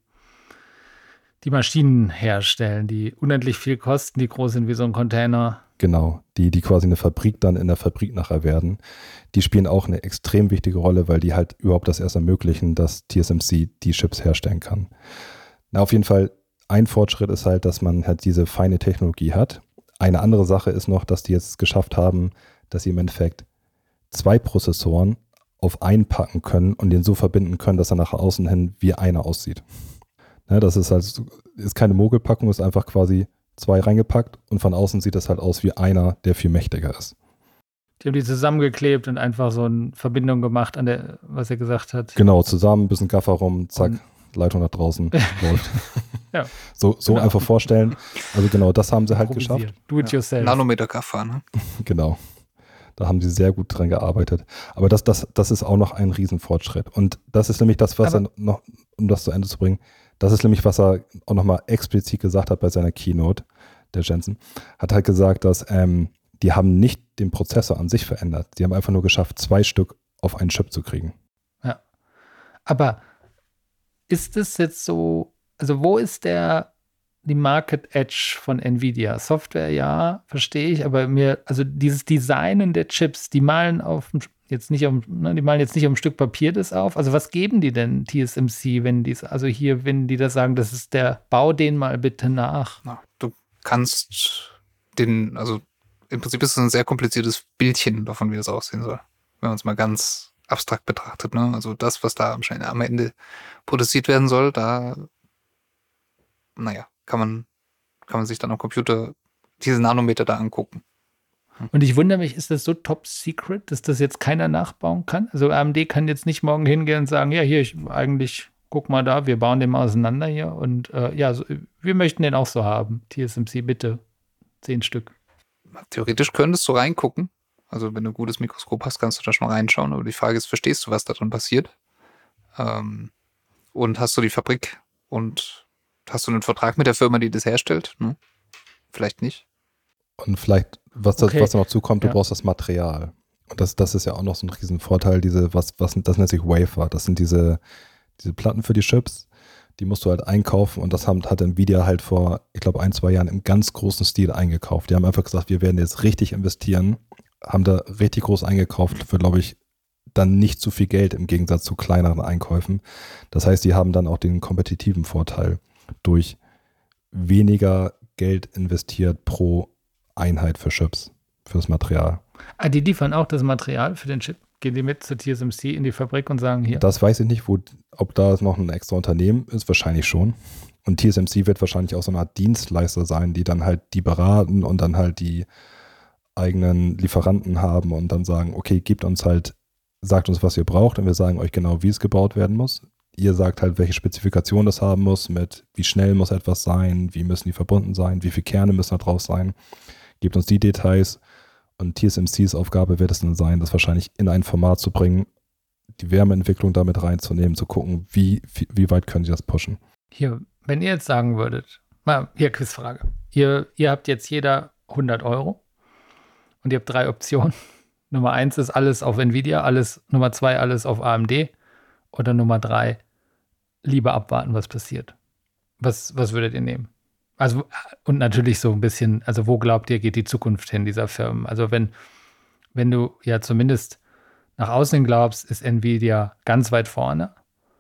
die Maschinen herstellen, die unendlich viel kosten, die groß sind wie so ein Container. Genau, die, die quasi eine Fabrik dann in der Fabrik nachher werden. Die spielen auch eine extrem wichtige Rolle, weil die halt überhaupt das erst ermöglichen, dass T S M C die Chips herstellen kann. Na, auf jeden Fall, ein Fortschritt ist halt, dass man halt diese feine Technologie hat. Eine andere Sache ist noch, dass die jetzt geschafft haben, dass sie im Endeffekt zwei Prozessoren auf einen packen können und den so verbinden können, dass er nach außen hin wie einer aussieht. Ne, das ist halt, ist keine Mogelpackung, ist einfach quasi zwei reingepackt und von außen sieht das halt aus wie einer, der viel mächtiger ist. Die haben die zusammengeklebt und einfach so eine Verbindung gemacht an der, was er gesagt hat. Genau, zusammen, ein bisschen Gaffer rum, zack, und Leitung nach draußen, läuft. Ja. So, so genau. Einfach vorstellen. Also genau, das haben sie halt geschafft. Do it yourself. Nanometer Gaffer, ne? Genau. Da haben sie sehr gut dran gearbeitet. Aber das, das, das ist auch noch ein Riesenfortschritt. Und das ist nämlich das, was Aber er noch, um das zu Ende zu bringen, das ist nämlich, was er auch nochmal explizit gesagt hat bei seiner Keynote, der Jensen, hat halt gesagt, dass ähm, die haben nicht den Prozessor an sich verändert. Die haben einfach nur geschafft, zwei Stück auf einen Chip zu kriegen. Ja. Aber ist es jetzt so, also wo ist der, die Market Edge von Nvidia? Software, ja, verstehe ich, aber mir, also dieses Designen der Chips, die malen auf, jetzt nicht auf, ne, die malen jetzt nicht auf ein Stück Papier das auf. Also was geben die denn T S M C, wenn die, also hier, wenn die das sagen, das ist der, bau den mal bitte nach. Na, du kannst den, also im Prinzip ist es ein sehr kompliziertes Bildchen davon, wie das aussehen soll. Wenn man es mal ganz abstrakt betrachtet, ne? Also das, was da am Ende produziert werden soll, da, naja, kann man, kann man sich dann am Computer diese Nanometer da angucken. Hm. Und ich wundere mich, ist das so top secret, dass das jetzt keiner nachbauen kann? Also A M D kann jetzt nicht morgen hingehen und sagen, ja, hier, ich eigentlich, guck mal da, wir bauen den mal auseinander hier und äh, ja, so, wir möchten den auch so haben. T S M C, bitte. Zehn Stück. Theoretisch könntest du reingucken. Also wenn du ein gutes Mikroskop hast, kannst du da schon reinschauen. Aber die Frage ist, verstehst du, was da drin passiert? Ähm, und hast du die Fabrik und hast du einen Vertrag mit der Firma, die das herstellt? Hm? Vielleicht nicht. Und vielleicht, was, das, okay. was da noch zukommt, du ja. brauchst das Material. Und das, das ist ja auch noch so ein Riesenvorteil, diese, was, was, das nennt sich Wafer. Das sind diese, diese Platten für die Chips, die musst du halt einkaufen und das haben, hat Nvidia halt vor, ich glaube, ein, zwei Jahren im ganz großen Stil eingekauft. Die haben einfach gesagt, wir werden jetzt richtig investieren, haben da richtig groß eingekauft für, glaube ich, dann nicht zu viel Geld im Gegensatz zu kleineren Einkäufen. Das heißt, die haben dann auch den kompetitiven Vorteil durch weniger Geld investiert pro Einheit für Chips, fürs Material. Ah, die liefern auch das Material für den Chip? Gehen die mit zur T S M C in die Fabrik und sagen hier? Das weiß ich nicht, wo, ob da noch ein extra Unternehmen ist, wahrscheinlich schon. Und T S M C wird wahrscheinlich auch so eine Art Dienstleister sein, die dann halt die beraten und dann halt die eigenen Lieferanten haben und dann sagen, okay, gebt uns halt, sagt uns, was ihr braucht und wir sagen euch genau, wie es gebaut werden muss. Ihr sagt halt, welche Spezifikation das haben muss, mit wie schnell muss etwas sein, wie müssen die verbunden sein, wie viele Kerne müssen da drauf sein. Gebt uns die Details. Und T S M Cs Aufgabe wird es dann sein, das wahrscheinlich in ein Format zu bringen, die Wärmeentwicklung damit reinzunehmen, zu gucken, wie, wie weit können sie das pushen. Hier, wenn ihr jetzt sagen würdet, Mal hier Quizfrage. Ihr, ihr habt jetzt jeder hundert Euro und ihr habt drei Optionen. Nummer eins ist alles auf Nvidia, alles, Nummer zwei alles auf A M D oder Nummer drei lieber abwarten, was passiert. Was, was würdet ihr nehmen? Also, und natürlich so ein bisschen, also wo glaubt ihr, geht die Zukunft hin dieser Firmen? Also wenn, wenn du ja zumindest nach außen glaubst, ist Nvidia ganz weit vorne.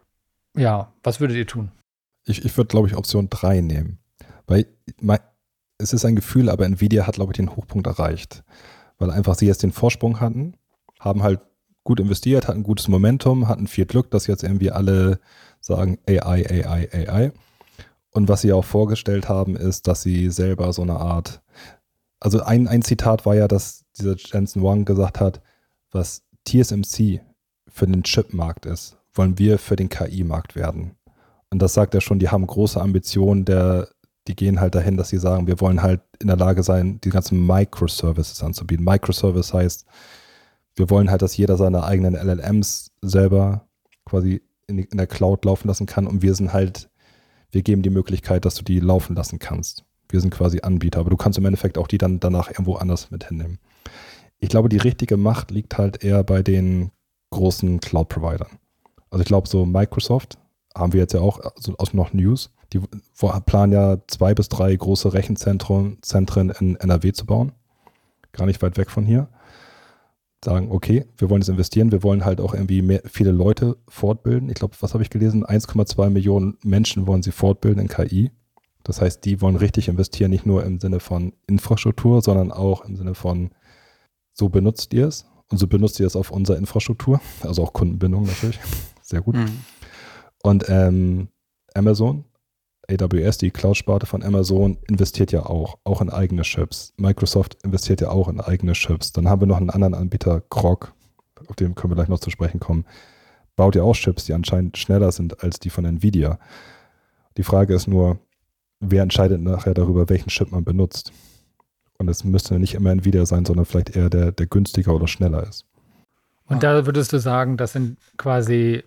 Ja, was würdet ihr tun? Ich, ich würde, glaube ich, Option drei nehmen. Weil mein, es ist ein Gefühl, aber Nvidia hat, glaube ich, den Hochpunkt erreicht. Weil einfach sie jetzt den Vorsprung hatten, haben halt gut investiert, hatten gutes Momentum, hatten viel Glück, dass jetzt irgendwie alle sagen A I, A I, A I. Und was sie auch vorgestellt haben, ist, dass sie selber so eine Art, also ein, ein Zitat war ja, dass dieser Jensen Huang gesagt hat, was T S M C für den Chipmarkt ist, wollen wir für den K I-Markt werden. Und das sagt er schon, die haben große Ambitionen, der, die gehen halt dahin, dass sie sagen, wir wollen halt in der Lage sein, die ganzen Microservices anzubieten. Microservice heißt, wir wollen halt, dass jeder seine eigenen L L Ms selber quasi in, die, in der Cloud laufen lassen kann und wir sind halt, wir geben die Möglichkeit, dass du die laufen lassen kannst. Wir sind quasi Anbieter, aber du kannst im Endeffekt auch die dann danach irgendwo anders mit hinnehmen. Ich glaube, die richtige Macht liegt halt eher bei den großen Cloud-Providern. Also ich glaube, so Microsoft haben wir jetzt ja auch also aus noch News. Die planen ja zwei bis drei große Rechenzentren Zentren in N R W zu bauen. Gar nicht weit weg von hier. Sagen, okay, wir wollen jetzt investieren, wir wollen halt auch irgendwie mehr, viele Leute fortbilden. Ich glaube, was habe ich gelesen? eins Komma zwei Millionen Menschen wollen sie fortbilden in K I. Das heißt, die wollen richtig investieren, nicht nur im Sinne von Infrastruktur, sondern auch im Sinne von, so benutzt ihr es und so benutzt ihr es auf unserer Infrastruktur. Also auch Kundenbindung natürlich. Sehr gut. Mhm. Und ähm, Amazon, A W S, die Cloud-Sparte von Amazon, investiert ja auch, auch in eigene Chips. Microsoft investiert ja auch in eigene Chips. Dann haben wir noch einen anderen Anbieter, Grok, auf den können wir gleich noch zu sprechen kommen, baut ja auch Chips, die anscheinend schneller sind als die von Nvidia. Die Frage ist nur, wer entscheidet nachher darüber, welchen Chip man benutzt? Und es müsste nicht immer Nvidia sein, sondern vielleicht eher der, der günstiger oder schneller ist. Und da würdest du sagen, das sind quasi,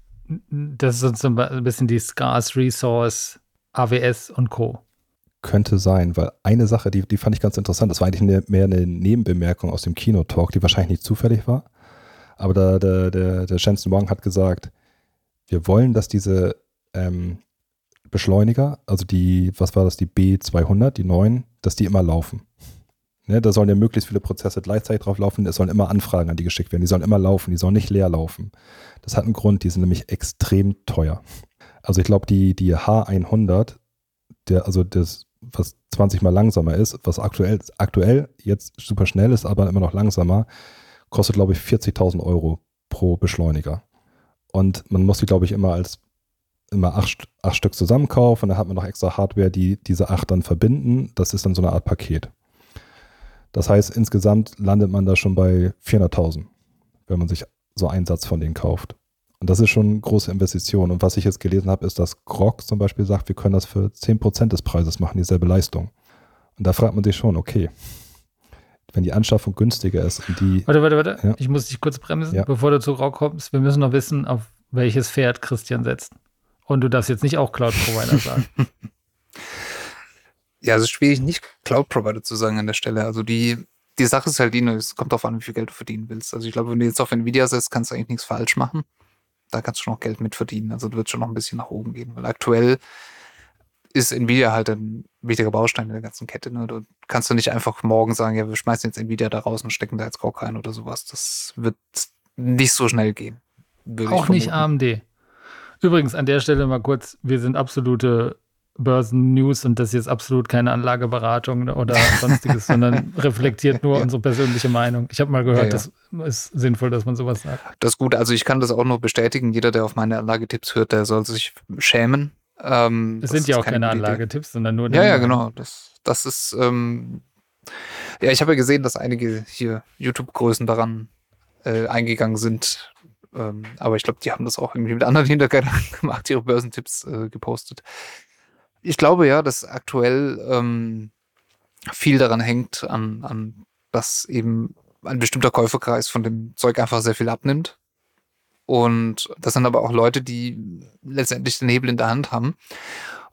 das ist so ein bisschen die Scarce Resource, A W S und Co. Könnte sein, weil eine Sache, die, die fand ich ganz interessant, das war eigentlich eine, mehr eine Nebenbemerkung aus dem Kino-Talk, die wahrscheinlich nicht zufällig war, aber da, der, der, der Jensen Huang hat gesagt, wir wollen, dass diese ähm, Beschleuniger, also die, was war das, die B zweihundert, die neuen, dass die immer laufen. Ne, da sollen ja möglichst viele Prozesse gleichzeitig drauf laufen, es sollen immer Anfragen an die geschickt werden, die sollen immer laufen, die sollen nicht leer laufen. Das hat einen Grund, die sind nämlich extrem teuer. Also ich glaube, die, die H hundert, der, also das, was zwanzig mal langsamer ist, was aktuell, aktuell jetzt super schnell ist, aber immer noch langsamer, kostet, glaube ich, vierzigtausend Euro pro Beschleuniger. Und man muss die, glaube ich, immer als immer acht, acht Stück zusammenkaufen und dann hat man noch extra Hardware, die diese acht dann verbinden. Das ist dann so eine Art Paket. Das heißt, insgesamt landet man da schon bei vierhunderttausend, wenn man sich so einen Satz von denen kauft. Und das ist schon eine große Investition. Und was ich jetzt gelesen habe, ist, dass Grok zum Beispiel sagt, wir können das für zehn Prozent des Preises machen, dieselbe Leistung. Und da fragt man sich schon, okay, wenn die Anschaffung günstiger ist und die... Warte, warte, warte. Ja. Ich muss dich kurz bremsen, ja. Bevor du zu Grok kommst. Wir müssen noch wissen, auf welches Pferd Christian setzt. Und du darfst jetzt nicht auch Cloud-Provider sagen. Ja, es ist schwierig, nicht Cloud-Provider zu sagen an der Stelle. Also die, die Sache ist halt die, es kommt darauf an, wie viel Geld du verdienen willst. Also ich glaube, wenn du jetzt auf Nvidia setzt, kannst du eigentlich nichts falsch machen. Da kannst du schon noch Geld mit verdienen. Also du wirst schon noch ein bisschen nach oben gehen. Weil aktuell ist Nvidia halt ein wichtiger Baustein in der ganzen Kette. Ne? Du kannst du nicht einfach morgen sagen, ja, wir schmeißen jetzt Nvidia da raus und stecken da jetzt Grok rein oder sowas. Das wird nicht so schnell gehen. Auch nicht A M D. Übrigens, an der Stelle mal kurz, wir sind absolute Börsen-News und das ist jetzt absolut keine Anlageberatung oder sonstiges, sondern reflektiert nur ja. unsere persönliche Meinung. Ich habe mal gehört, ja, ja. das ist sinnvoll, dass man sowas sagt. Das ist gut, also ich kann das auch nur bestätigen. Jeder, der auf meine Anlagetipps hört, der soll sich schämen. Ähm, es sind ja auch keine, keine Anlagetipps, sondern nur... Ja, ja, genau. Das, das ist... Ähm, ja, ich habe ja gesehen, dass einige hier YouTube-Größen daran äh, eingegangen sind. Ähm, aber ich glaube, die haben das auch irgendwie mit anderen Hintergedanken gemacht, ihre Börsentipps äh, gepostet. Ich glaube ja, dass aktuell ähm, viel daran hängt, an, an dass eben ein bestimmter Käuferkreis von dem Zeug einfach sehr viel abnimmt. Und das sind aber auch Leute, die letztendlich den Hebel in der Hand haben.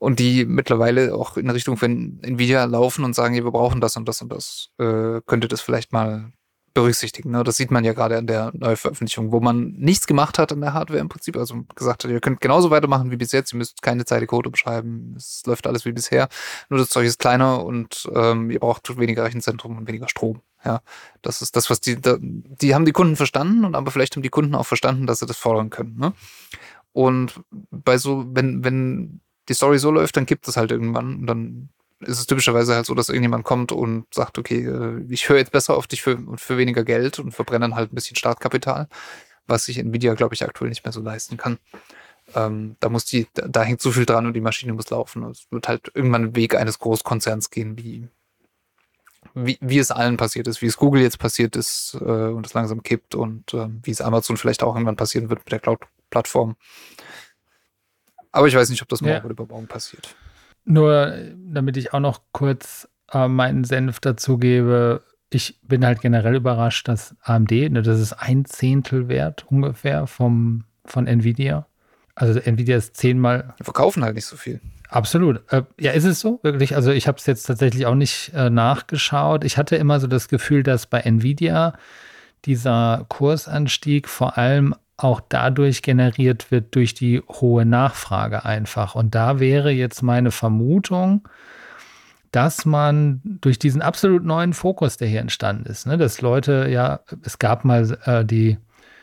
und die mittlerweile auch in Richtung von Nvidia laufen und sagen, ja, wir brauchen das und das und das. Äh, könnte das vielleicht mal berücksichtigen. Ne? Das sieht man ja gerade an der Neuveröffentlichung, wo man nichts gemacht hat an der Hardware im Prinzip. Also gesagt hat, ihr könnt genauso weitermachen wie bis jetzt, ihr müsst keine Zeile Code umschreiben, es läuft alles wie bisher. Nur das Zeug ist kleiner und ähm, ihr braucht weniger Rechenzentrum und weniger Strom. Ja, das ist das, was die, da, die haben die Kunden verstanden und aber vielleicht haben die Kunden auch verstanden, dass sie das fordern können. Ne? Und bei so, wenn, wenn die Story so läuft, dann gibt es halt irgendwann und dann ist es typischerweise halt so, dass irgendjemand kommt und sagt, okay, ich höre jetzt besser auf dich für, für weniger Geld und verbrenne dann halt ein bisschen Startkapital, was sich Nvidia, glaube ich, aktuell nicht mehr so leisten kann. Ähm, da muss die, da, da hängt so viel dran und die Maschine muss laufen. Es wird halt irgendwann ein Weg eines Großkonzerns gehen, wie, wie, wie es allen passiert ist, wie es Google jetzt passiert ist äh, und es langsam kippt und äh, wie es Amazon vielleicht auch irgendwann passieren wird mit der Cloud-Plattform. Aber ich weiß nicht, ob das morgen ja. oder übermorgen passiert. Nur, damit ich auch noch kurz äh, meinen Senf dazu gebe, ich bin halt generell überrascht, dass A M D, ne, das ist ein Zehntel wert ungefähr vom, von Nvidia. Also Nvidia ist zehnmal. Wir verkaufen halt nicht so viel. Absolut. Äh, ja, ist es so, wirklich? Also ich habe es jetzt tatsächlich auch nicht äh, nachgeschaut. Ich hatte immer so das Gefühl, dass bei Nvidia dieser Kursanstieg vor allem auch dadurch generiert wird, durch die hohe Nachfrage einfach. Und da wäre jetzt meine Vermutung, dass man durch diesen absolut neuen Fokus, der hier entstanden ist, ne, dass Leute, ja, es gab mal äh, die,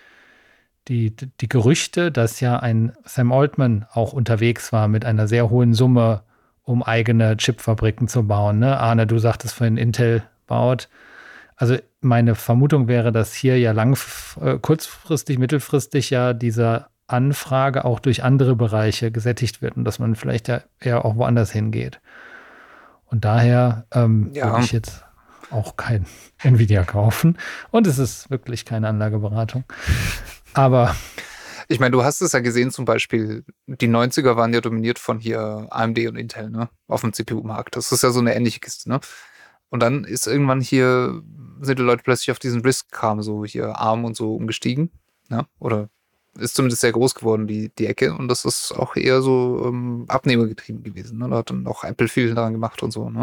die, die Gerüchte, dass ja ein Sam Altman auch unterwegs war mit einer sehr hohen Summe, um eigene Chipfabriken zu bauen. Ne? Arne, du sagtest vorhin, Intel baut. Also meine Vermutung wäre, dass hier ja lang, äh, kurzfristig, mittelfristig ja diese Anfrage auch durch andere Bereiche gesättigt wird und dass man vielleicht ja eher auch woanders hingeht. Und daher ähm, ja. würde ich jetzt auch kein Nvidia kaufen. Und es ist wirklich keine Anlageberatung. Aber ich meine, du hast es ja gesehen, zum Beispiel, die neunziger waren ja dominiert von hier A M D und Intel, ne? Auf dem C P U-Markt. Das ist ja so eine ähnliche Kiste, ne? Und dann ist irgendwann hier, sind die Leute plötzlich auf diesen Risk-Kram, so hier ARM und so umgestiegen. Ja? Oder ist zumindest sehr groß geworden, die, die Ecke. Und das ist auch eher so ähm, abnehmergetrieben gewesen. Ne? Da hat dann auch Apple viel daran gemacht und so. Ne?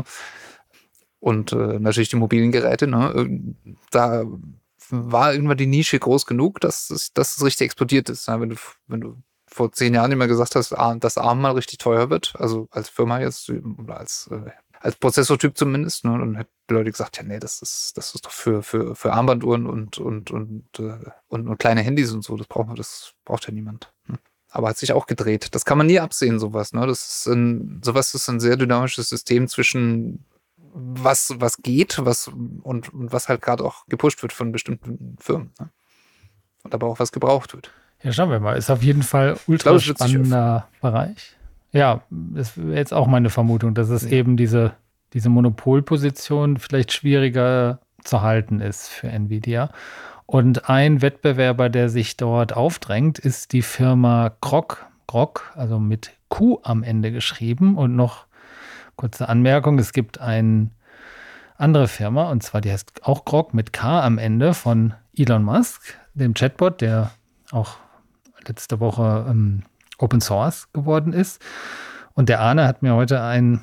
Und äh, natürlich die mobilen Geräte. Ne? Da war irgendwann die Nische groß genug, dass es, dass es richtig explodiert ist. Ja? Wenn du, wenn du vor zehn Jahren immer gesagt hast, dass ARM mal richtig teuer wird, also als Firma jetzt oder als äh, als Prozessortyp zumindest, ne? Dann hätten die Leute gesagt, ja, nee, das ist, das ist doch für, für, für Armbanduhren und, und, und, äh, und, und kleine Handys und so, das braucht man, das braucht ja niemand. Hm. Aber hat sich auch gedreht. Das kann man nie absehen, sowas. Ne? Das ist ein, sowas ist ein sehr dynamisches System zwischen was, was geht, was und, und was halt gerade auch gepusht wird von bestimmten Firmen. Ne? Und aber auch was gebraucht wird. Ja, schauen wir mal. Ist auf jeden Fall ultra glaube, spannender Bereich. Ja, das wäre jetzt auch meine Vermutung, dass es ja. eben diese, diese Monopolposition vielleicht schwieriger zu halten ist für Nvidia. Und ein Wettbewerber, der sich dort aufdrängt, ist die Firma Groq. Groq, also mit Q am Ende geschrieben. Und noch kurze Anmerkung, es gibt eine andere Firma, und zwar die heißt auch Groq mit K am Ende, von Elon Musk, dem Chatbot, der auch letzte Woche ähm, Open Source geworden ist. Und der Arne hat mir heute ein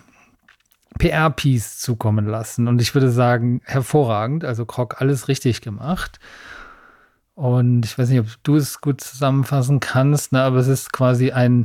P R-Piece zukommen lassen. Und ich würde sagen, hervorragend. Also Groq, alles richtig gemacht. Und ich weiß nicht, ob du es gut zusammenfassen kannst, ne, aber es ist quasi ein,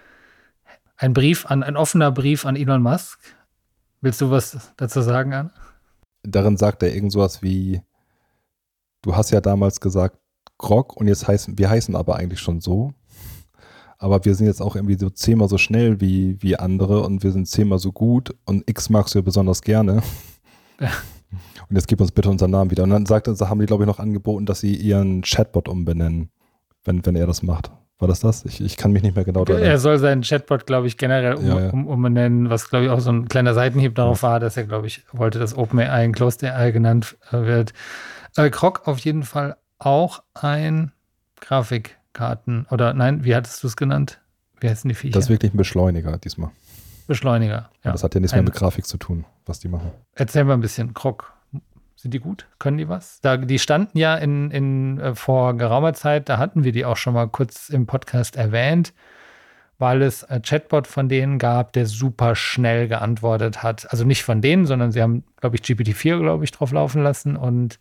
ein Brief an, ein offener Brief an Elon Musk. Willst du was dazu sagen, Arne? Darin sagt er irgend sowas wie, du hast ja damals gesagt Groq und jetzt heißen, wir heißen aber eigentlich schon so. Aber wir sind jetzt auch irgendwie so zehnmal so schnell wie, wie andere und wir sind zehnmal so gut und X magst du ja besonders gerne. Ja. Und jetzt gib uns bitte unseren Namen wieder. Und dann sagt, haben die, glaube ich, noch angeboten, dass sie ihren Chatbot umbenennen, wenn, wenn er das macht. War das das? Ich, ich kann mich nicht mehr genau erinnern. Er soll seinen Chatbot, glaube ich, generell um, ja, ja. Um, umbenennen, was, glaube ich, auch so ein kleiner Seitenhieb darauf ja. war, dass er, glaube ich, wollte, dass OpenAI ein Closed A I genannt wird. Äh, Groq auf jeden Fall auch ein Grafik. Karten, oder nein, wie hattest du es genannt? Wie heißen die Viecher? Das ist wirklich ein Beschleuniger diesmal. Beschleuniger, ja. Das hat ja nichts mehr mit Grafik zu tun, was die machen. Erzähl mal ein bisschen, Groq. Sind die gut? Können die was? Da, die standen ja in, in, äh, vor geraumer Zeit, da hatten wir die auch schon mal kurz im Podcast erwähnt, weil es ein Chatbot von denen gab, der super schnell geantwortet hat. Also nicht von denen, sondern sie haben, glaube ich, G P T vier, glaube ich, drauf laufen lassen und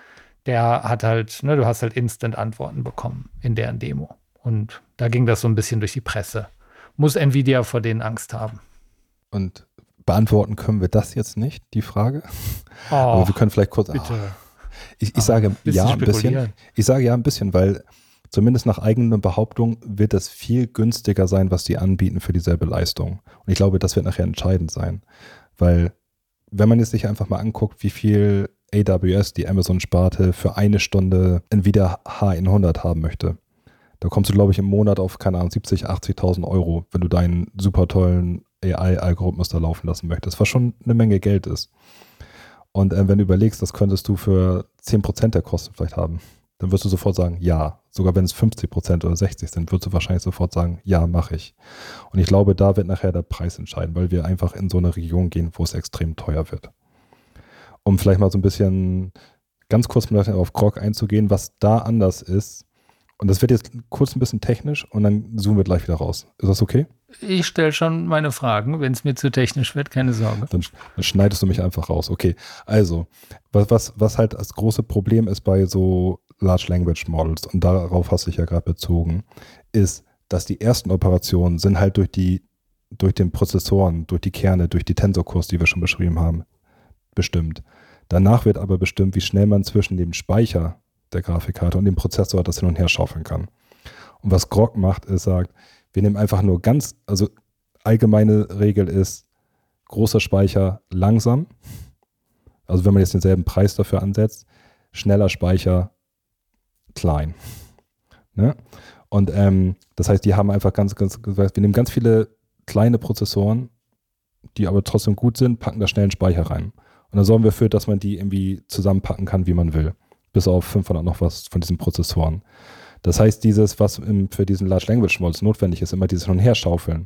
der hat halt, ne, du hast halt Instant-Antworten bekommen in deren Demo. Und da ging das so ein bisschen durch die Presse. Muss Nvidia vor denen Angst haben? Und beantworten können wir das jetzt nicht, die Frage. Oh, aber wir können vielleicht kurz. bitte. Oh, ich ich sage ja ein bisschen. Ich sage ja ein bisschen, weil zumindest nach eigener Behauptung wird es viel günstiger sein, was die anbieten für dieselbe Leistung. Und ich glaube, das wird nachher entscheidend sein. Weil, wenn man jetzt sich einfach mal anguckt, wie viel A W S, die Amazon-Sparte, für eine Stunde Nvidia H hundert haben möchte, da kommst du, glaube ich, im Monat auf, keine Ahnung, siebzigtausend, achtzigtausend Euro, wenn du deinen super tollen A I-Algorithmus da laufen lassen möchtest, was schon eine Menge Geld ist. Und äh, wenn du überlegst, das könntest du für zehn Prozent der Kosten vielleicht haben, dann wirst du sofort sagen, ja. Sogar wenn es fünfzig Prozent oder sechzig sind, wirst du wahrscheinlich sofort sagen, ja, mache ich. Und ich glaube, da wird nachher der Preis entscheiden, weil wir einfach in so eine Region gehen, wo es extrem teuer wird. Um vielleicht mal so ein bisschen, ganz kurz mal auf Grok einzugehen, was da anders ist. Und das wird jetzt kurz ein bisschen technisch und dann zoomen wir gleich wieder raus. Ist das okay? Ich stelle schon meine Fragen, wenn es mir zu technisch wird, keine Sorge. Dann, dann schneidest du mich einfach raus. Okay, also, was, was, was halt das große Problem ist bei so Large Language Models, und darauf hast du dich ja gerade bezogen, ist, dass die ersten Operationen sind halt durch die, durch den Prozessoren, durch die Kerne, durch die Tensor-Cores, die wir schon beschrieben haben, bestimmt. Danach wird aber bestimmt, wie schnell man zwischen dem Speicher der Grafikkarte und dem Prozessor das hin und her schaufeln kann. Und was Grok macht, ist, sagt, wir nehmen einfach nur ganz, also allgemeine Regel ist, großer Speicher langsam, also wenn man jetzt denselben Preis dafür ansetzt, schneller Speicher klein. Ne? Und ähm, das heißt, die haben einfach ganz, ganz, wir nehmen ganz viele kleine Prozessoren, die aber trotzdem gut sind, packen da schnell einen Speicher rein. Und dann sorgen wir dafür, dass man die irgendwie zusammenpacken kann, wie man will. Bis auf fünfhundert noch was von diesen Prozessoren. Das heißt, dieses, was im, für diesen Large Language Models notwendig ist, immer dieses Hin- und Herschaufeln,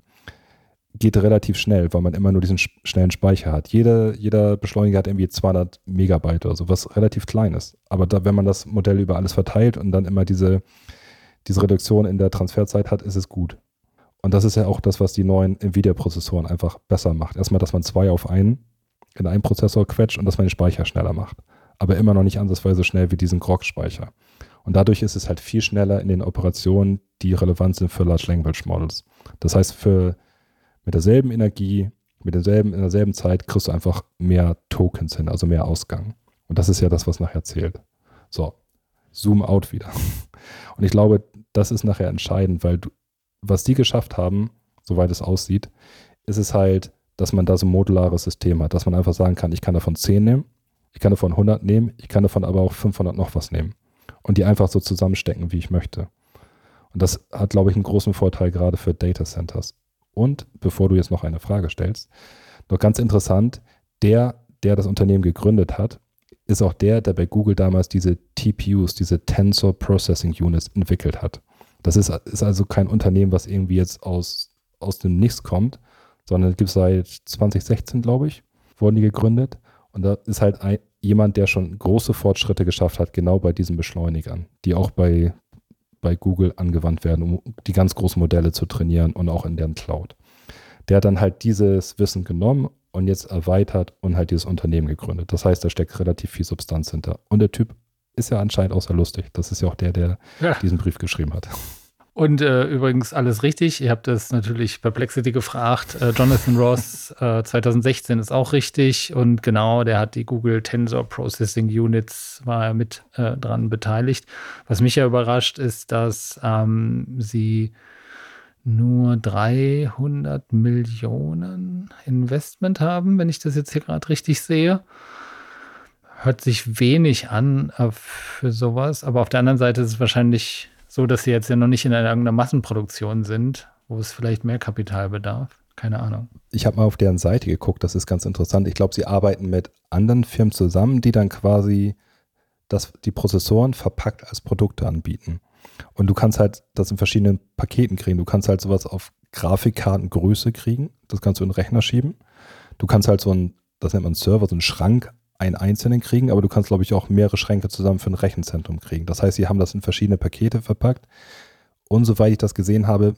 geht relativ schnell, weil man immer nur diesen schnellen Speicher hat. Jede, jeder Beschleuniger hat irgendwie zweihundert Megabyte oder so, was relativ klein ist. Aber da, wenn man das Modell über alles verteilt und dann immer diese, diese Reduktion in der Transferzeit hat, ist es gut. Und das ist ja auch das, was die neuen Nvidia-Prozessoren einfach besser macht. Erstmal, dass man zwei auf einen in einen Prozessor quetscht und dass man den Speicher schneller macht. Aber immer noch nicht ansatzweise schnell wie diesen Grok-Speicher. Und dadurch ist es halt viel schneller in den Operationen, die relevant sind für Large Language Models. Das heißt, für, mit derselben Energie, mit derselben, in derselben Zeit kriegst du einfach mehr Tokens hin, also mehr Ausgang. Und das ist ja das, was nachher zählt. So, Zoom out wieder. Und ich glaube, das ist nachher entscheidend, weil du, was die geschafft haben, soweit es aussieht, ist es halt, dass man da so ein modulares System hat, dass man einfach sagen kann, ich kann davon zehn nehmen, ich kann davon hundert nehmen, ich kann davon aber auch fünfhundert noch was nehmen und die einfach so zusammenstecken, wie ich möchte. Und das hat, glaube ich, einen großen Vorteil gerade für Data Centers. Und bevor du jetzt noch eine Frage stellst, noch ganz interessant, der, der das Unternehmen gegründet hat, ist auch der, der bei Google damals diese T P Us, diese Tensor Processing Units entwickelt hat. Das ist, ist also kein Unternehmen, was irgendwie jetzt aus, aus dem Nichts kommt, sondern es gibt seit zwanzig sechzehn, glaube ich, wurden die gegründet. Und da ist halt ein, jemand, der schon große Fortschritte geschafft hat, genau bei diesen Beschleunigern, die auch bei, bei Google angewandt werden, um die ganz großen Modelle zu trainieren und auch in deren Cloud. Der hat dann halt dieses Wissen genommen und jetzt erweitert und halt dieses Unternehmen gegründet. Das heißt, da steckt relativ viel Substanz hinter. Und der Typ ist ja anscheinend auch sehr lustig. Das ist ja auch der, der ja. diesen Brief geschrieben hat. Und äh, übrigens alles richtig. Ihr habt das natürlich Perplexity gefragt. Äh, Jonathan Ross äh, zwanzig sechzehn ist auch richtig. Und genau, der hat die Google Tensor Processing Units, war er mit äh, dran beteiligt. Was mich ja überrascht, ist, dass ähm, sie nur dreihundert Millionen Investment haben, wenn ich das jetzt hier gerade richtig sehe. Hört sich wenig an äh, für sowas. Aber auf der anderen Seite ist es wahrscheinlich so, dass sie jetzt ja noch nicht in irgendeiner Massenproduktion sind, wo es vielleicht mehr Kapital bedarf. Keine Ahnung. Ich habe mal auf deren Seite geguckt, das ist ganz interessant. Ich glaube, sie arbeiten mit anderen Firmen zusammen, die dann quasi das, die Prozessoren verpackt als Produkte anbieten. Und du kannst halt das in verschiedenen Paketen kriegen. Du kannst halt sowas auf Grafikkartengröße kriegen. Das kannst du in den Rechner schieben. Du kannst halt so ein, das nennt man Server, so einen Schrank, einen einzelnen kriegen, aber du kannst, glaube ich, auch mehrere Schränke zusammen für ein Rechenzentrum kriegen. Das heißt, sie haben das in verschiedene Pakete verpackt und soweit ich das gesehen habe,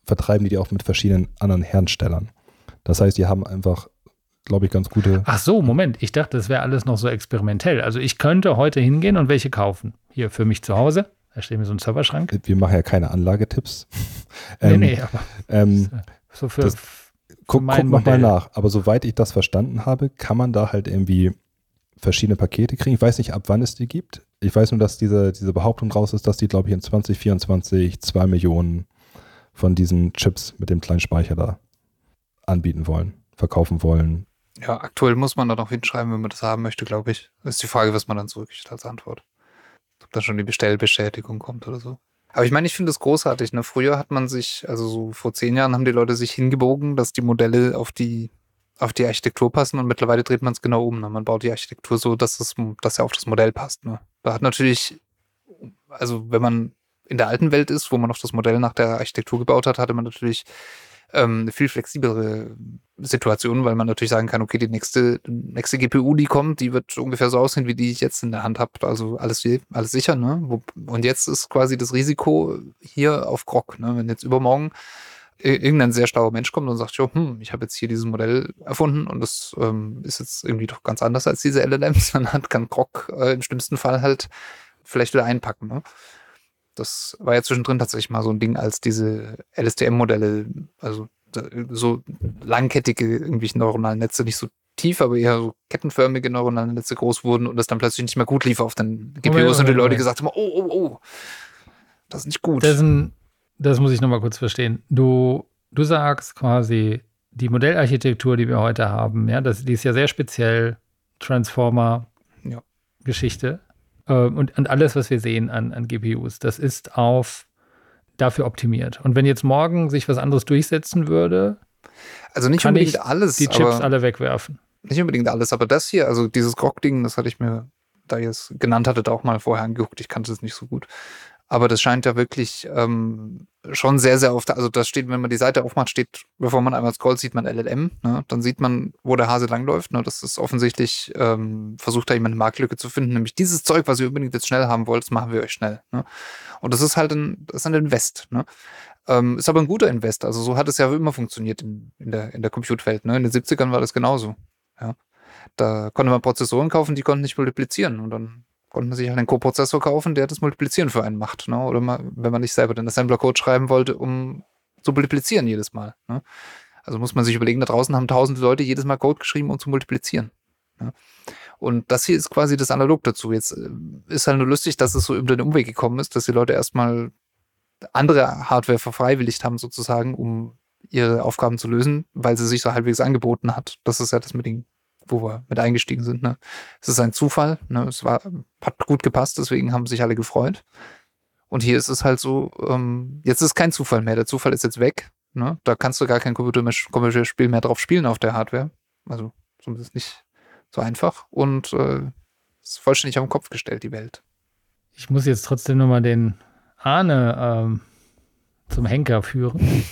vertreiben die die auch mit verschiedenen anderen Herstellern. Das heißt, die haben einfach, glaube ich, ganz gute... Ach so, Moment. Ich dachte, das wäre alles noch so experimentell. Also ich könnte heute hingehen und welche kaufen. Hier für mich zu Hause. Da steht mir so ein Serverschrank. Wir machen ja keine Anlagetipps. Nee, ähm, nee, aber ähm, so für, das, für guck mein guck nochmal Modell. nach. Aber soweit ich das verstanden habe, kann man da halt irgendwie verschiedene Pakete kriegen. Ich weiß nicht, ab wann es die gibt. Ich weiß nur, dass diese, diese Behauptung raus ist, dass die, glaube ich, in zwanzig vierundzwanzig zwei Millionen von diesen Chips mit dem kleinen Speicher da anbieten wollen, verkaufen wollen. Ja, aktuell muss man da noch hinschreiben, wenn man das haben möchte, glaube ich. Das ist die Frage, was man dann zurückkriegt als Antwort. Ob da schon die Bestellbestätigung kommt oder so. Aber ich meine, ich finde das großartig. Ne? Früher hat man sich, also so vor zehn Jahren haben die Leute sich hingebogen, dass die Modelle auf die, auf die Architektur passen und mittlerweile dreht man es genau um. Ne? Man baut die Architektur so, dass es, dass er auf das Modell passt. Ne? Da hat natürlich, also wenn man in der alten Welt ist, wo man noch das Modell nach der Architektur gebaut hat, hatte man natürlich ähm, eine viel flexiblere Situation, weil man natürlich sagen kann, okay, die nächste, nächste G P U, die kommt, die wird ungefähr so aussehen, wie die ich jetzt in der Hand habe. Also alles, alles sicher, ne? Und jetzt ist quasi das Risiko hier auf Grog, ne? Wenn jetzt übermorgen irgendein sehr schlauer Mensch kommt und sagt, jo, hm, ich habe jetzt hier dieses Modell erfunden und das ähm, ist jetzt irgendwie doch ganz anders als diese L L Ms, dann hat, kann Grog äh, im schlimmsten Fall halt vielleicht wieder einpacken, ne? Das war ja zwischendrin tatsächlich mal so ein Ding, als diese L S T M-Modelle, also so langkettige irgendwelche neuronalen Netze, nicht so tief, aber eher so kettenförmige neuronale Netze groß wurden und das dann plötzlich nicht mehr gut lief auf den G P Us und die Leute gesagt haben, oh, oh, oh, das ist nicht gut. Das, ist ein, das muss ich nochmal kurz verstehen. Du, du sagst quasi, die Modellarchitektur, die wir heute haben, ja, das, die ist ja sehr speziell, Transformer-Geschichte. Ja. Und, und alles, was wir sehen an, an G P Us, das ist auf dafür optimiert. Und wenn jetzt morgen sich was anderes durchsetzen würde, also nicht kann unbedingt ich alles, die Chips alle wegwerfen. Nicht unbedingt alles, aber das hier, also dieses Grog-Ding, das hatte ich mir, da ihr es genannt hattet, auch mal vorher angeguckt. Ich kannte es nicht so gut. Aber das scheint ja wirklich ähm, schon sehr, sehr oft, also das steht, wenn man die Seite aufmacht, steht, bevor man einmal scrollt, sieht man L L M. Ne? Dann sieht man, wo der Hase langläuft. Ne? Das ist offensichtlich, ähm, versucht da jemand eine Marktlücke zu finden, nämlich dieses Zeug, was ihr unbedingt jetzt schnell haben wollt, das machen wir euch schnell. Ne? Und das ist halt ein, das ist ein Invest. Ne? Ähm, ist aber ein guter Invest. Also so hat es ja immer funktioniert in, in der, in der Compute-Welt. Ne? In den siebzigern war das genauso. Ja? Da konnte man Prozessoren kaufen, die konnten nicht multiplizieren. Und dann konnte man sich halt einen Co-Prozessor kaufen, der das Multiplizieren für einen macht. Ne? Oder mal, wenn man nicht selber den Assembler-Code schreiben wollte, um zu multiplizieren jedes Mal. Ne? Also muss man sich überlegen, da draußen haben tausende Leute jedes Mal Code geschrieben, um zu multiplizieren. Ne? Und das hier ist quasi das Analog dazu. Jetzt äh, ist halt nur lustig, dass es so über den Umweg gekommen ist, dass die Leute erstmal andere Hardware verfreiwilligt haben sozusagen, um ihre Aufgaben zu lösen, weil sie sich so halbwegs angeboten hat. Das ist ja das mit den, wo wir mit eingestiegen sind. Ne? Es ist ein Zufall. Ne? Es war, hat gut gepasst, deswegen haben sich alle gefreut. Und hier ist es halt so, ähm, jetzt ist kein Zufall mehr. Der Zufall ist jetzt weg. Ne? Da kannst du gar kein Computerspiel mehr drauf spielen auf der Hardware. Also zumindest nicht so einfach. Und äh, ist vollständig auf den Kopf gestellt, die Welt. Ich muss jetzt trotzdem nochmal den Arne ähm, zum Henker führen.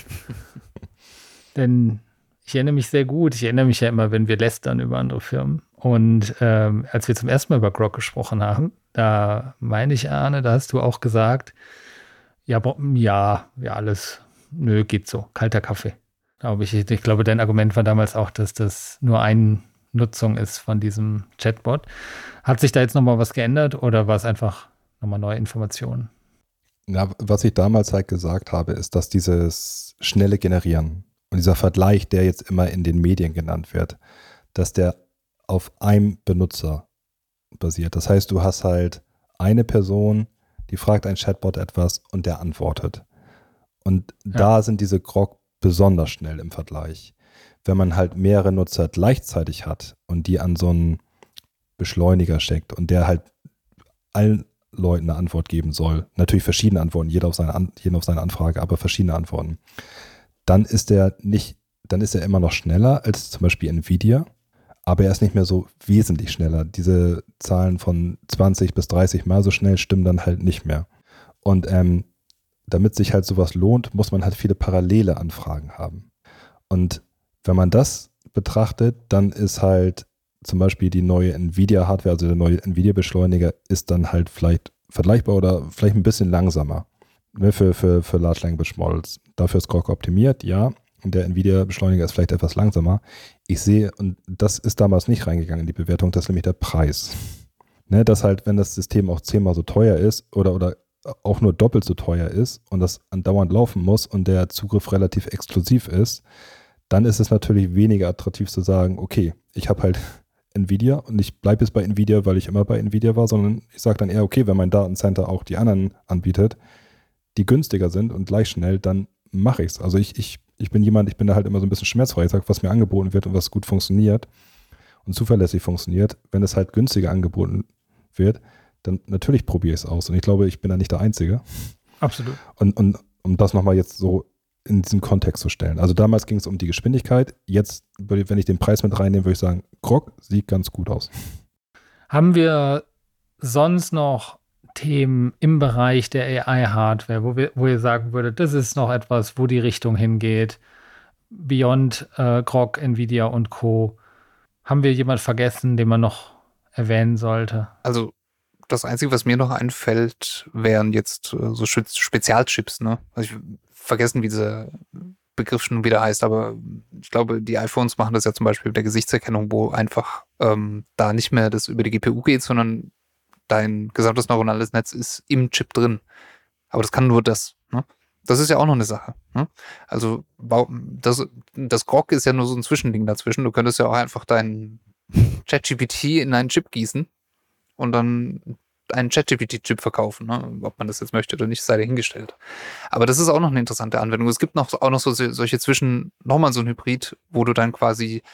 Denn ich erinnere mich sehr gut. Ich erinnere mich ja immer, wenn wir lästern über andere Firmen. Und ähm, als wir zum ersten Mal über Grog gesprochen haben, da meine ich, Arne, da hast du auch gesagt, ja, ja, ja, alles, nö, geht so, kalter Kaffee. Glaube ich. Ich glaube, dein Argument war damals auch, dass das nur eine Nutzung ist von diesem Chatbot. Hat sich da jetzt nochmal was geändert oder war es einfach nochmal neue Informationen? Ja, was ich damals halt gesagt habe, ist, dass dieses schnelle Generieren und dieser Vergleich, der jetzt immer in den Medien genannt wird, dass der auf einem Benutzer basiert. Das heißt, du hast halt eine Person, die fragt ein Chatbot etwas und der antwortet. Und ja. Da sind diese Grog besonders schnell im Vergleich. Wenn man halt mehrere Nutzer gleichzeitig hat und die an so einen Beschleuniger steckt und der halt allen Leuten eine Antwort geben soll, natürlich verschiedene Antworten, jeder auf seine, An- jeder auf seine Anfrage, aber verschiedene Antworten, dann ist der nicht, dann ist er immer noch schneller als zum Beispiel Nvidia, aber er ist nicht mehr so wesentlich schneller. Diese Zahlen von zwanzig bis dreißig Mal so schnell stimmen dann halt nicht mehr. Und ähm, damit sich halt sowas lohnt, muss man halt viele parallele Anfragen haben. Und wenn man das betrachtet, dann ist halt zum Beispiel die neue Nvidia-Hardware, also der neue Nvidia-Beschleuniger, ist dann halt vielleicht vergleichbar oder vielleicht ein bisschen langsamer. ne, für, für, für Large Language Models. Dafür ist Grok optimiert, ja. Und der NVIDIA-Beschleuniger ist vielleicht etwas langsamer. Ich sehe, und das ist damals nicht reingegangen in die Bewertung, das ist nämlich der Preis. Ne, dass halt, wenn das System auch zehnmal so teuer ist oder, oder auch nur doppelt so teuer ist und das andauernd laufen muss und der Zugriff relativ exklusiv ist, dann ist es natürlich weniger attraktiv zu sagen, okay, ich habe halt NVIDIA und ich bleibe jetzt bei NVIDIA, weil ich immer bei NVIDIA war, sondern ich sage dann eher, okay, wenn mein Datencenter auch die anderen anbietet, die günstiger sind und gleich schnell, dann mache ich es. Also ich, ich, ich bin jemand, ich bin da halt immer so ein bisschen schmerzfrei. Ich sage, was mir angeboten wird und was gut funktioniert und zuverlässig funktioniert. Wenn es halt günstiger angeboten wird, dann natürlich probiere ich es aus. Und ich glaube, ich bin da nicht der Einzige. Absolut. Und, und um das nochmal jetzt so in diesen Kontext zu stellen. Also damals ging es um die Geschwindigkeit. Jetzt, wenn ich den Preis mit reinnehme, würde ich sagen, Grok sieht ganz gut aus. Haben wir sonst noch Themen im Bereich der A I-Hardware, wo, wir, wo ihr sagen würdet, das ist noch etwas, wo die Richtung hingeht, beyond äh, Grok, NVIDIA und Co. Haben wir jemand vergessen, den man noch erwähnen sollte? Also das Einzige, was mir noch einfällt, wären jetzt äh, so Spezialchips, ne? Also ich vergessen, wie dieser Begriff schon wieder heißt, aber ich glaube, die iPhones machen das ja zum Beispiel mit der Gesichtserkennung, wo einfach ähm, da nicht mehr das über die G P U geht, sondern dein gesamtes neuronales Netz ist im Chip drin. Aber das kann nur das. Ne? Das ist ja auch noch eine Sache. Ne? Also das, das Grok ist ja nur so ein Zwischending dazwischen. Du könntest ja auch einfach deinen ChatGPT in einen Chip gießen und dann einen ChatGPT-Chip verkaufen. Ne? Ob man das jetzt möchte oder nicht, sei dahingestellt. Aber das ist auch noch eine interessante Anwendung. Es gibt noch, auch noch so, solche Zwischen, nochmal so ein Hybrid, wo du dann quasi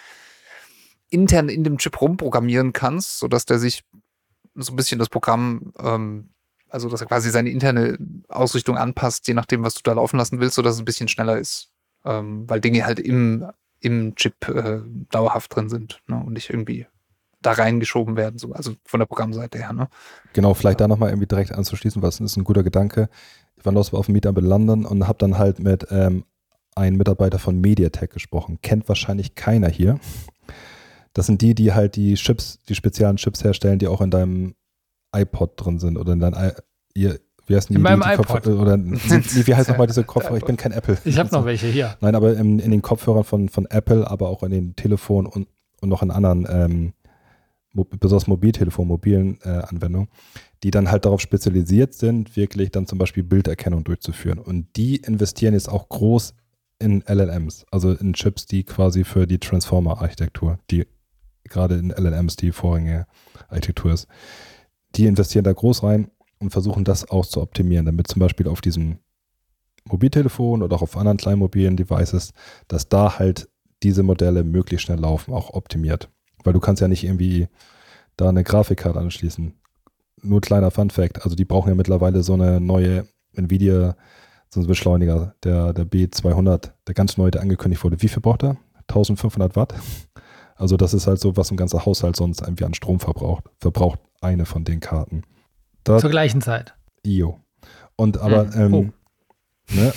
intern in dem Chip rumprogrammieren kannst, sodass der sich so ein bisschen das Programm, ähm, also dass er quasi seine interne Ausrichtung anpasst, je nachdem, was du da laufen lassen willst, sodass es ein bisschen schneller ist. Ähm, weil Dinge halt im, im Chip äh, dauerhaft drin sind, ne? Und nicht irgendwie da reingeschoben werden, so, also von der Programmseite her. Ne? Genau, vielleicht da nochmal irgendwie direkt anzuschließen, was ist ein guter Gedanke. Ich war los auf dem Meetup in London und habe dann halt mit ähm, einem Mitarbeiter von MediaTek gesprochen. Kennt wahrscheinlich keiner hier. Das sind die, die halt die Chips, die speziellen Chips herstellen, die auch in deinem iPod drin sind oder in deinem I- ihr, wie heißen die? In meinem die, die iPod. Kopfhörer, oder wie, wie heißt nochmal diese Kopfhörer? Ich bin kein Apple. Ich habe noch welche hier. Nein, aber in, in den Kopfhörern von, von Apple, aber auch in den Telefonen und, und noch in anderen, ähm, besonders Mobiltelefon, mobilen äh, Anwendungen, die dann halt darauf spezialisiert sind, wirklich dann zum Beispiel Bilderkennung durchzuführen. Und die investieren jetzt auch groß in L L Ms, also in Chips, die quasi für die Transformer-Architektur, die gerade in L L Ms die vorrangige Architektur ist, die investieren da groß rein und versuchen das auch zu optimieren, damit zum Beispiel auf diesem Mobiltelefon oder auch auf anderen kleinen mobilen Devices, dass da halt diese Modelle möglichst schnell laufen, auch optimiert. Weil du kannst ja nicht irgendwie da eine Grafikkarte anschließen. Nur kleiner Funfact, also die brauchen ja mittlerweile so eine neue NVIDIA, so einen Beschleuniger, der, der B zweihundert, der ganz neu, der angekündigt wurde. Wie viel braucht er? eintausendfünfhundert Watt? Also das ist halt so, was ein ganzer Haushalt sonst irgendwie an Strom verbraucht. Verbraucht eine von den Karten. Das, Zur gleichen Zeit. Io. Und aber, Mhm. ähm, Oh. ne?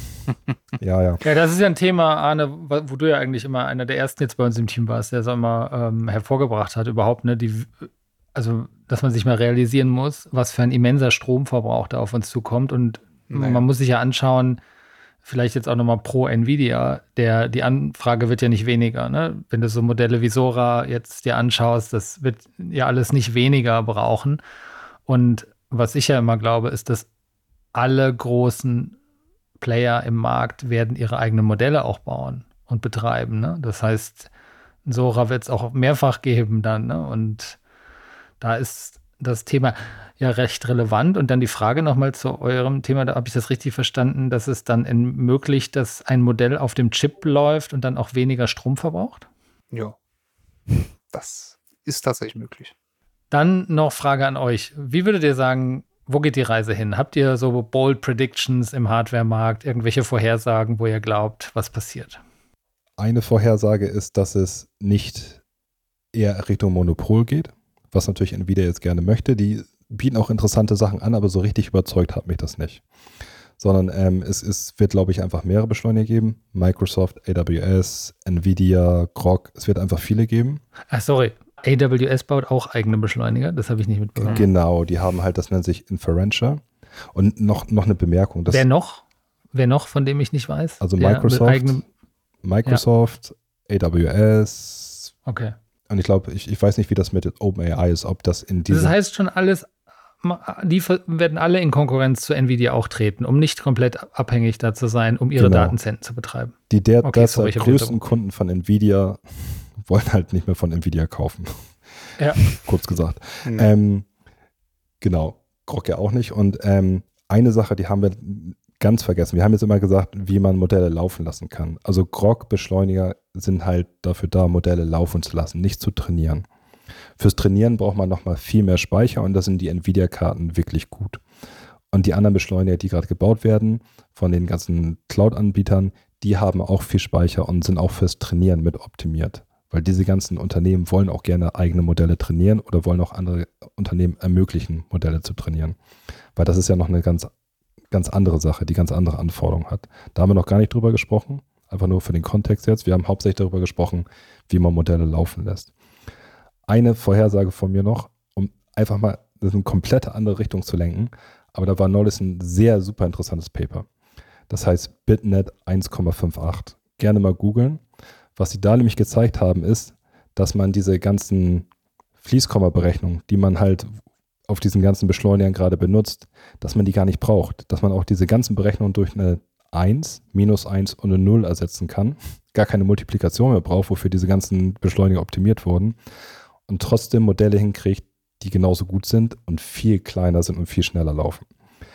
Ja, ja. Ja, das ist ja ein Thema, Arne, wo du ja eigentlich immer einer der ersten jetzt bei uns im Team warst, der es auch immer ähm, hervorgebracht hat, überhaupt, ne, die, also, dass man sich mal realisieren muss, was für ein immenser Stromverbrauch da auf uns zukommt. Und naja. man muss sich ja anschauen, vielleicht jetzt auch nochmal pro NVIDIA, der, die Anfrage wird ja nicht weniger, ne? Wenn du so Modelle wie Sora jetzt dir anschaust, das wird ja alles nicht weniger brauchen. Und was ich ja immer glaube, ist, dass alle großen Player im Markt werden ihre eigenen Modelle auch bauen und betreiben. Ne? Das heißt, Sora wird es auch mehrfach geben dann. Ne? Und da ist das Thema ja recht relevant. Und dann die Frage nochmal zu eurem Thema, da habe ich das richtig verstanden, dass es dann ermöglicht, dass ein Modell auf dem Chip läuft und dann auch weniger Strom verbraucht? Ja, das ist tatsächlich möglich. Dann noch Frage an euch. Wie würdet ihr sagen, wo geht die Reise hin? Habt ihr so bold Predictions im Hardware-Markt, irgendwelche Vorhersagen, wo ihr glaubt, was passiert? Eine Vorhersage ist, dass es nicht eher Richtung Monopol geht, was natürlich Nvidia jetzt gerne möchte. Die bieten auch interessante Sachen an, aber so richtig überzeugt hat mich das nicht. Sondern ähm, es, es wird, glaube ich, einfach mehrere Beschleuniger geben. Microsoft, A W S, Nvidia, Grok. Es wird einfach viele geben. Ach, sorry. A W S baut auch eigene Beschleuniger, das habe ich nicht mitbekommen. Genau, die haben halt, das nennt sich Inferentia. Und noch, noch eine Bemerkung. Das, Wer noch? Wer noch, von dem ich nicht weiß? Also Der Microsoft, eigene, Microsoft, ja. A W S. Okay. Und ich glaube, ich, ich weiß nicht, wie das mit OpenAI ist, ob das in diese... Das heißt schon alles, die werden alle in Konkurrenz zu Nvidia auch treten, um nicht komplett abhängig da zu sein, um ihre Genau. Datenzentren zu betreiben. Die der, okay, derzeit sorry, ich hab größten Kunden von Nvidia wollen halt nicht mehr von Nvidia kaufen. Ja. Kurz gesagt. Mhm. Ähm, genau, Grok ja auch nicht. Und ähm, eine Sache, die haben wir ganz vergessen. Wir haben jetzt immer gesagt, wie man Modelle laufen lassen kann. Also Grok-Beschleuniger sind halt dafür da, Modelle laufen zu lassen, nicht zu trainieren. Fürs Trainieren braucht man nochmal viel mehr Speicher und da sind die Nvidia-Karten wirklich gut. Und die anderen Beschleuniger, die gerade gebaut werden, von den ganzen Cloud-Anbietern, die haben auch viel Speicher und sind auch fürs Trainieren mit optimiert. Weil diese ganzen Unternehmen wollen auch gerne eigene Modelle trainieren oder wollen auch andere Unternehmen ermöglichen, Modelle zu trainieren. Weil das ist ja noch eine ganz, ganz andere Sache, die ganz andere Anforderungen hat. Da haben wir noch gar nicht drüber gesprochen, einfach nur für den Kontext jetzt. Wir haben hauptsächlich darüber gesprochen, wie man Modelle laufen lässt. Eine Vorhersage von mir noch, um einfach mal das in eine komplett andere Richtung zu lenken, aber da war neulich ein sehr super interessantes Paper. Das heißt BitNet eins Komma achtundfünfzig. Gerne mal googeln. Was sie da nämlich gezeigt haben, ist, dass man diese ganzen Fließkomma-Berechnungen, die man halt auf diesen ganzen Beschleunigern gerade benutzt, dass man die gar nicht braucht. Dass man auch diese ganzen Berechnungen durch eine eins, minus eins und eine null ersetzen kann. Gar keine Multiplikation mehr braucht, wofür diese ganzen Beschleuniger optimiert wurden. Und trotzdem Modelle hinkriegt, die genauso gut sind und viel kleiner sind und viel schneller laufen.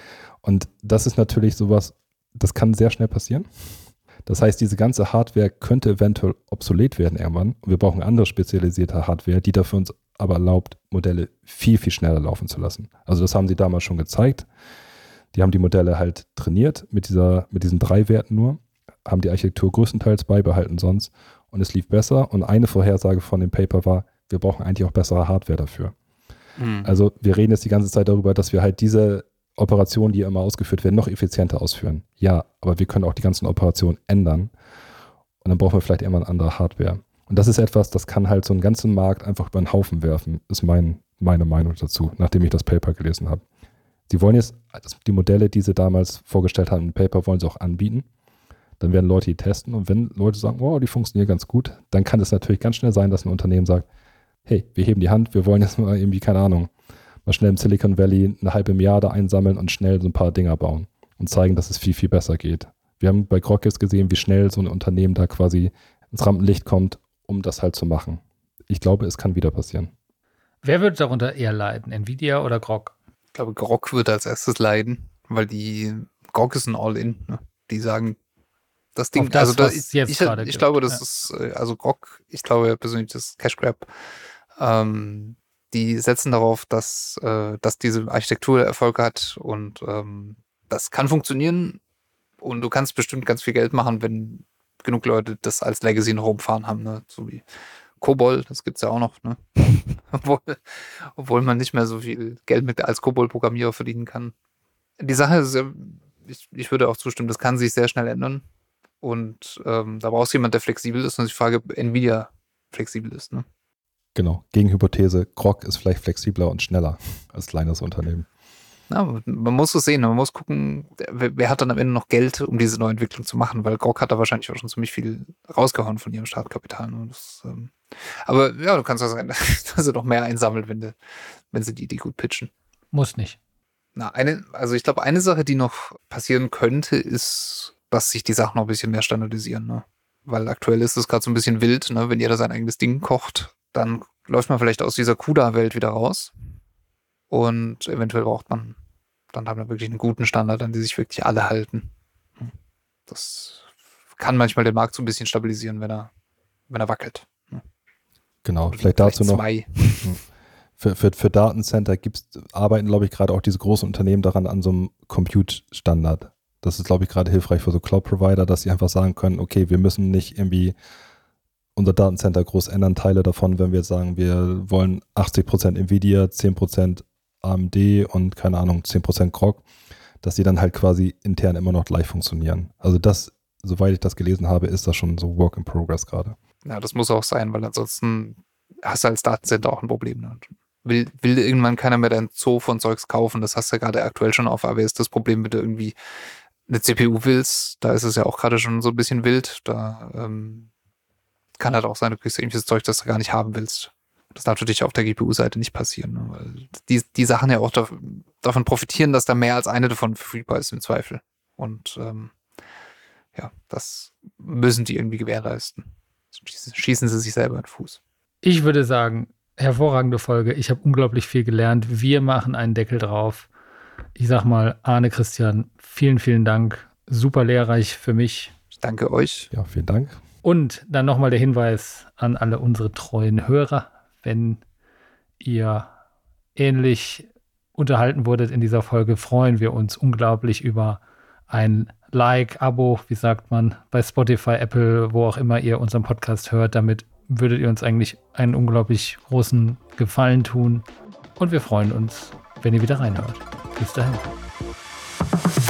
Und das ist natürlich sowas, das kann sehr schnell passieren. Das heißt, diese ganze Hardware könnte eventuell obsolet werden irgendwann. Und wir brauchen andere spezialisierte Hardware, die dafür uns aber erlaubt, Modelle viel, viel schneller laufen zu lassen. Also das haben sie damals schon gezeigt. Die haben die Modelle halt trainiert mit, dieser, mit diesen drei Werten nur, haben die Architektur größtenteils beibehalten sonst und es lief besser. Und eine Vorhersage von dem Paper war, wir brauchen eigentlich auch bessere Hardware dafür. Mhm. Also wir reden jetzt die ganze Zeit darüber, dass wir halt diese Operationen, die immer ausgeführt werden, noch effizienter ausführen. Ja, aber wir können auch die ganzen Operationen ändern und dann brauchen wir vielleicht irgendwann andere Hardware. Und das ist etwas, das kann halt so einen ganzen Markt einfach über den Haufen werfen, ist mein, meine Meinung dazu, nachdem ich das Paper gelesen habe. Sie wollen jetzt, die Modelle, die sie damals vorgestellt haben im Paper, wollen sie auch anbieten. Dann werden Leute die testen und wenn Leute sagen, oh, die funktionieren ganz gut, dann kann es natürlich ganz schnell sein, dass ein Unternehmen sagt, hey, wir heben die Hand, wir wollen jetzt mal irgendwie, keine Ahnung, mal schnell im Silicon Valley eine halbe Milliarde einsammeln und schnell so ein paar Dinger bauen und zeigen, dass es viel, viel besser geht. Wir haben bei Grok jetzt gesehen, wie schnell so ein Unternehmen da quasi ins Rampenlicht kommt, um das halt zu machen. Ich glaube, es kann wieder passieren. Wer wird darunter eher leiden, Nvidia oder Grok? Ich glaube, Grok wird als erstes leiden, weil die Grok ist ein All-In. Ne? Die sagen, das Ding, Auf das, also da, was ich, jetzt ich, gerade ich gibt, glaube, das ja. ist, also Grok, ich glaube persönlich, das ist Cash Grab. Ähm, die setzen darauf, dass, äh, dass diese Architektur Erfolg hat und ähm, das kann funktionieren und du kannst bestimmt ganz viel Geld machen, wenn genug Leute das als Legacy noch rumfahren haben, ne? So wie COBOL, das gibt's ja auch noch, ne? obwohl, obwohl man nicht mehr so viel Geld mit als COBOL-Programmierer verdienen kann. Die Sache ist, ich, ich würde auch zustimmen, das kann sich sehr schnell ändern und ähm, da brauchst du jemanden, der flexibel ist und ich frage, ob Nvidia flexibel ist, ne? Genau, Gegenhypothese, Grok ist vielleicht flexibler und schneller als kleines Unternehmen. Ja, man muss es sehen, man muss gucken, wer, wer hat dann am Ende noch Geld, um diese neue Entwicklung zu machen, weil Grok hat da wahrscheinlich auch schon ziemlich viel rausgehauen von ihrem Startkapital. Ne? Das, ähm, aber ja, du kannst ja sagen, dass sie doch mehr einsammeln, wenn, de, wenn sie die Idee gut pitchen. Muss nicht. Na, eine, also ich glaube, eine Sache, die noch passieren könnte, ist, dass sich die Sachen noch ein bisschen mehr standardisieren. Ne? Weil aktuell ist es gerade so ein bisschen wild, ne? Wenn jeder sein eigenes Ding kocht, dann läuft man vielleicht aus dieser CUDA-Welt wieder raus. Und eventuell braucht man dann haben wir wirklich einen guten Standard, an die sich wirklich alle halten. Das kann manchmal den Markt so ein bisschen stabilisieren, wenn er, wenn er wackelt. Genau, Oder vielleicht dazu noch. Zwei. Für, für, für Datencenter gibt's, arbeiten, glaube ich, gerade auch diese großen Unternehmen daran an so einem Compute-Standard. Das ist, glaube ich, gerade hilfreich für so Cloud-Provider, dass sie einfach sagen können, okay, wir müssen nicht irgendwie unser Datencenter groß ändern, Teile davon, wenn wir jetzt sagen, wir wollen achtzig Prozent Nvidia, zehn Prozent A M D und keine Ahnung, zehn Prozent Grok, dass die dann halt quasi intern immer noch gleich funktionieren. Also das, soweit ich das gelesen habe, ist das schon so Work in Progress gerade. Ja, das muss auch sein, weil ansonsten hast du als Datencenter auch ein Problem. Ne? will, will irgendwann keiner mehr dein Zoo von Zeugs kaufen. Das hast du ja gerade aktuell schon auf A W S das Problem, wenn du irgendwie eine C P U willst. Da ist es ja auch gerade schon so ein bisschen wild. Da ähm, kann halt auch sein, du kriegst irgendwelches Zeug, das du gar nicht haben willst. Das darf natürlich auf der G P U-Seite nicht passieren. Ne? Weil die, die Sachen ja auch da, davon profitieren, dass da mehr als eine davon verfügbar ist im Zweifel. Und ähm, ja, das müssen die irgendwie gewährleisten. Schießen, schießen sie sich selber in den Fuß. Ich würde sagen, hervorragende Folge. Ich habe unglaublich viel gelernt. Wir machen einen Deckel drauf. Ich sag mal, Arne, Christian, vielen, vielen Dank. Super lehrreich für mich. Ich danke euch. Ja, vielen Dank. Und dann nochmal der Hinweis an alle unsere treuen Hörer. Wenn ihr ähnlich unterhalten wurdet in dieser Folge, freuen wir uns unglaublich über ein Like, Abo, wie sagt man, bei Spotify, Apple, wo auch immer ihr unseren Podcast hört. Damit würdet ihr uns eigentlich einen unglaublich großen Gefallen tun. Und wir freuen uns, wenn ihr wieder reinhört. Bis dahin.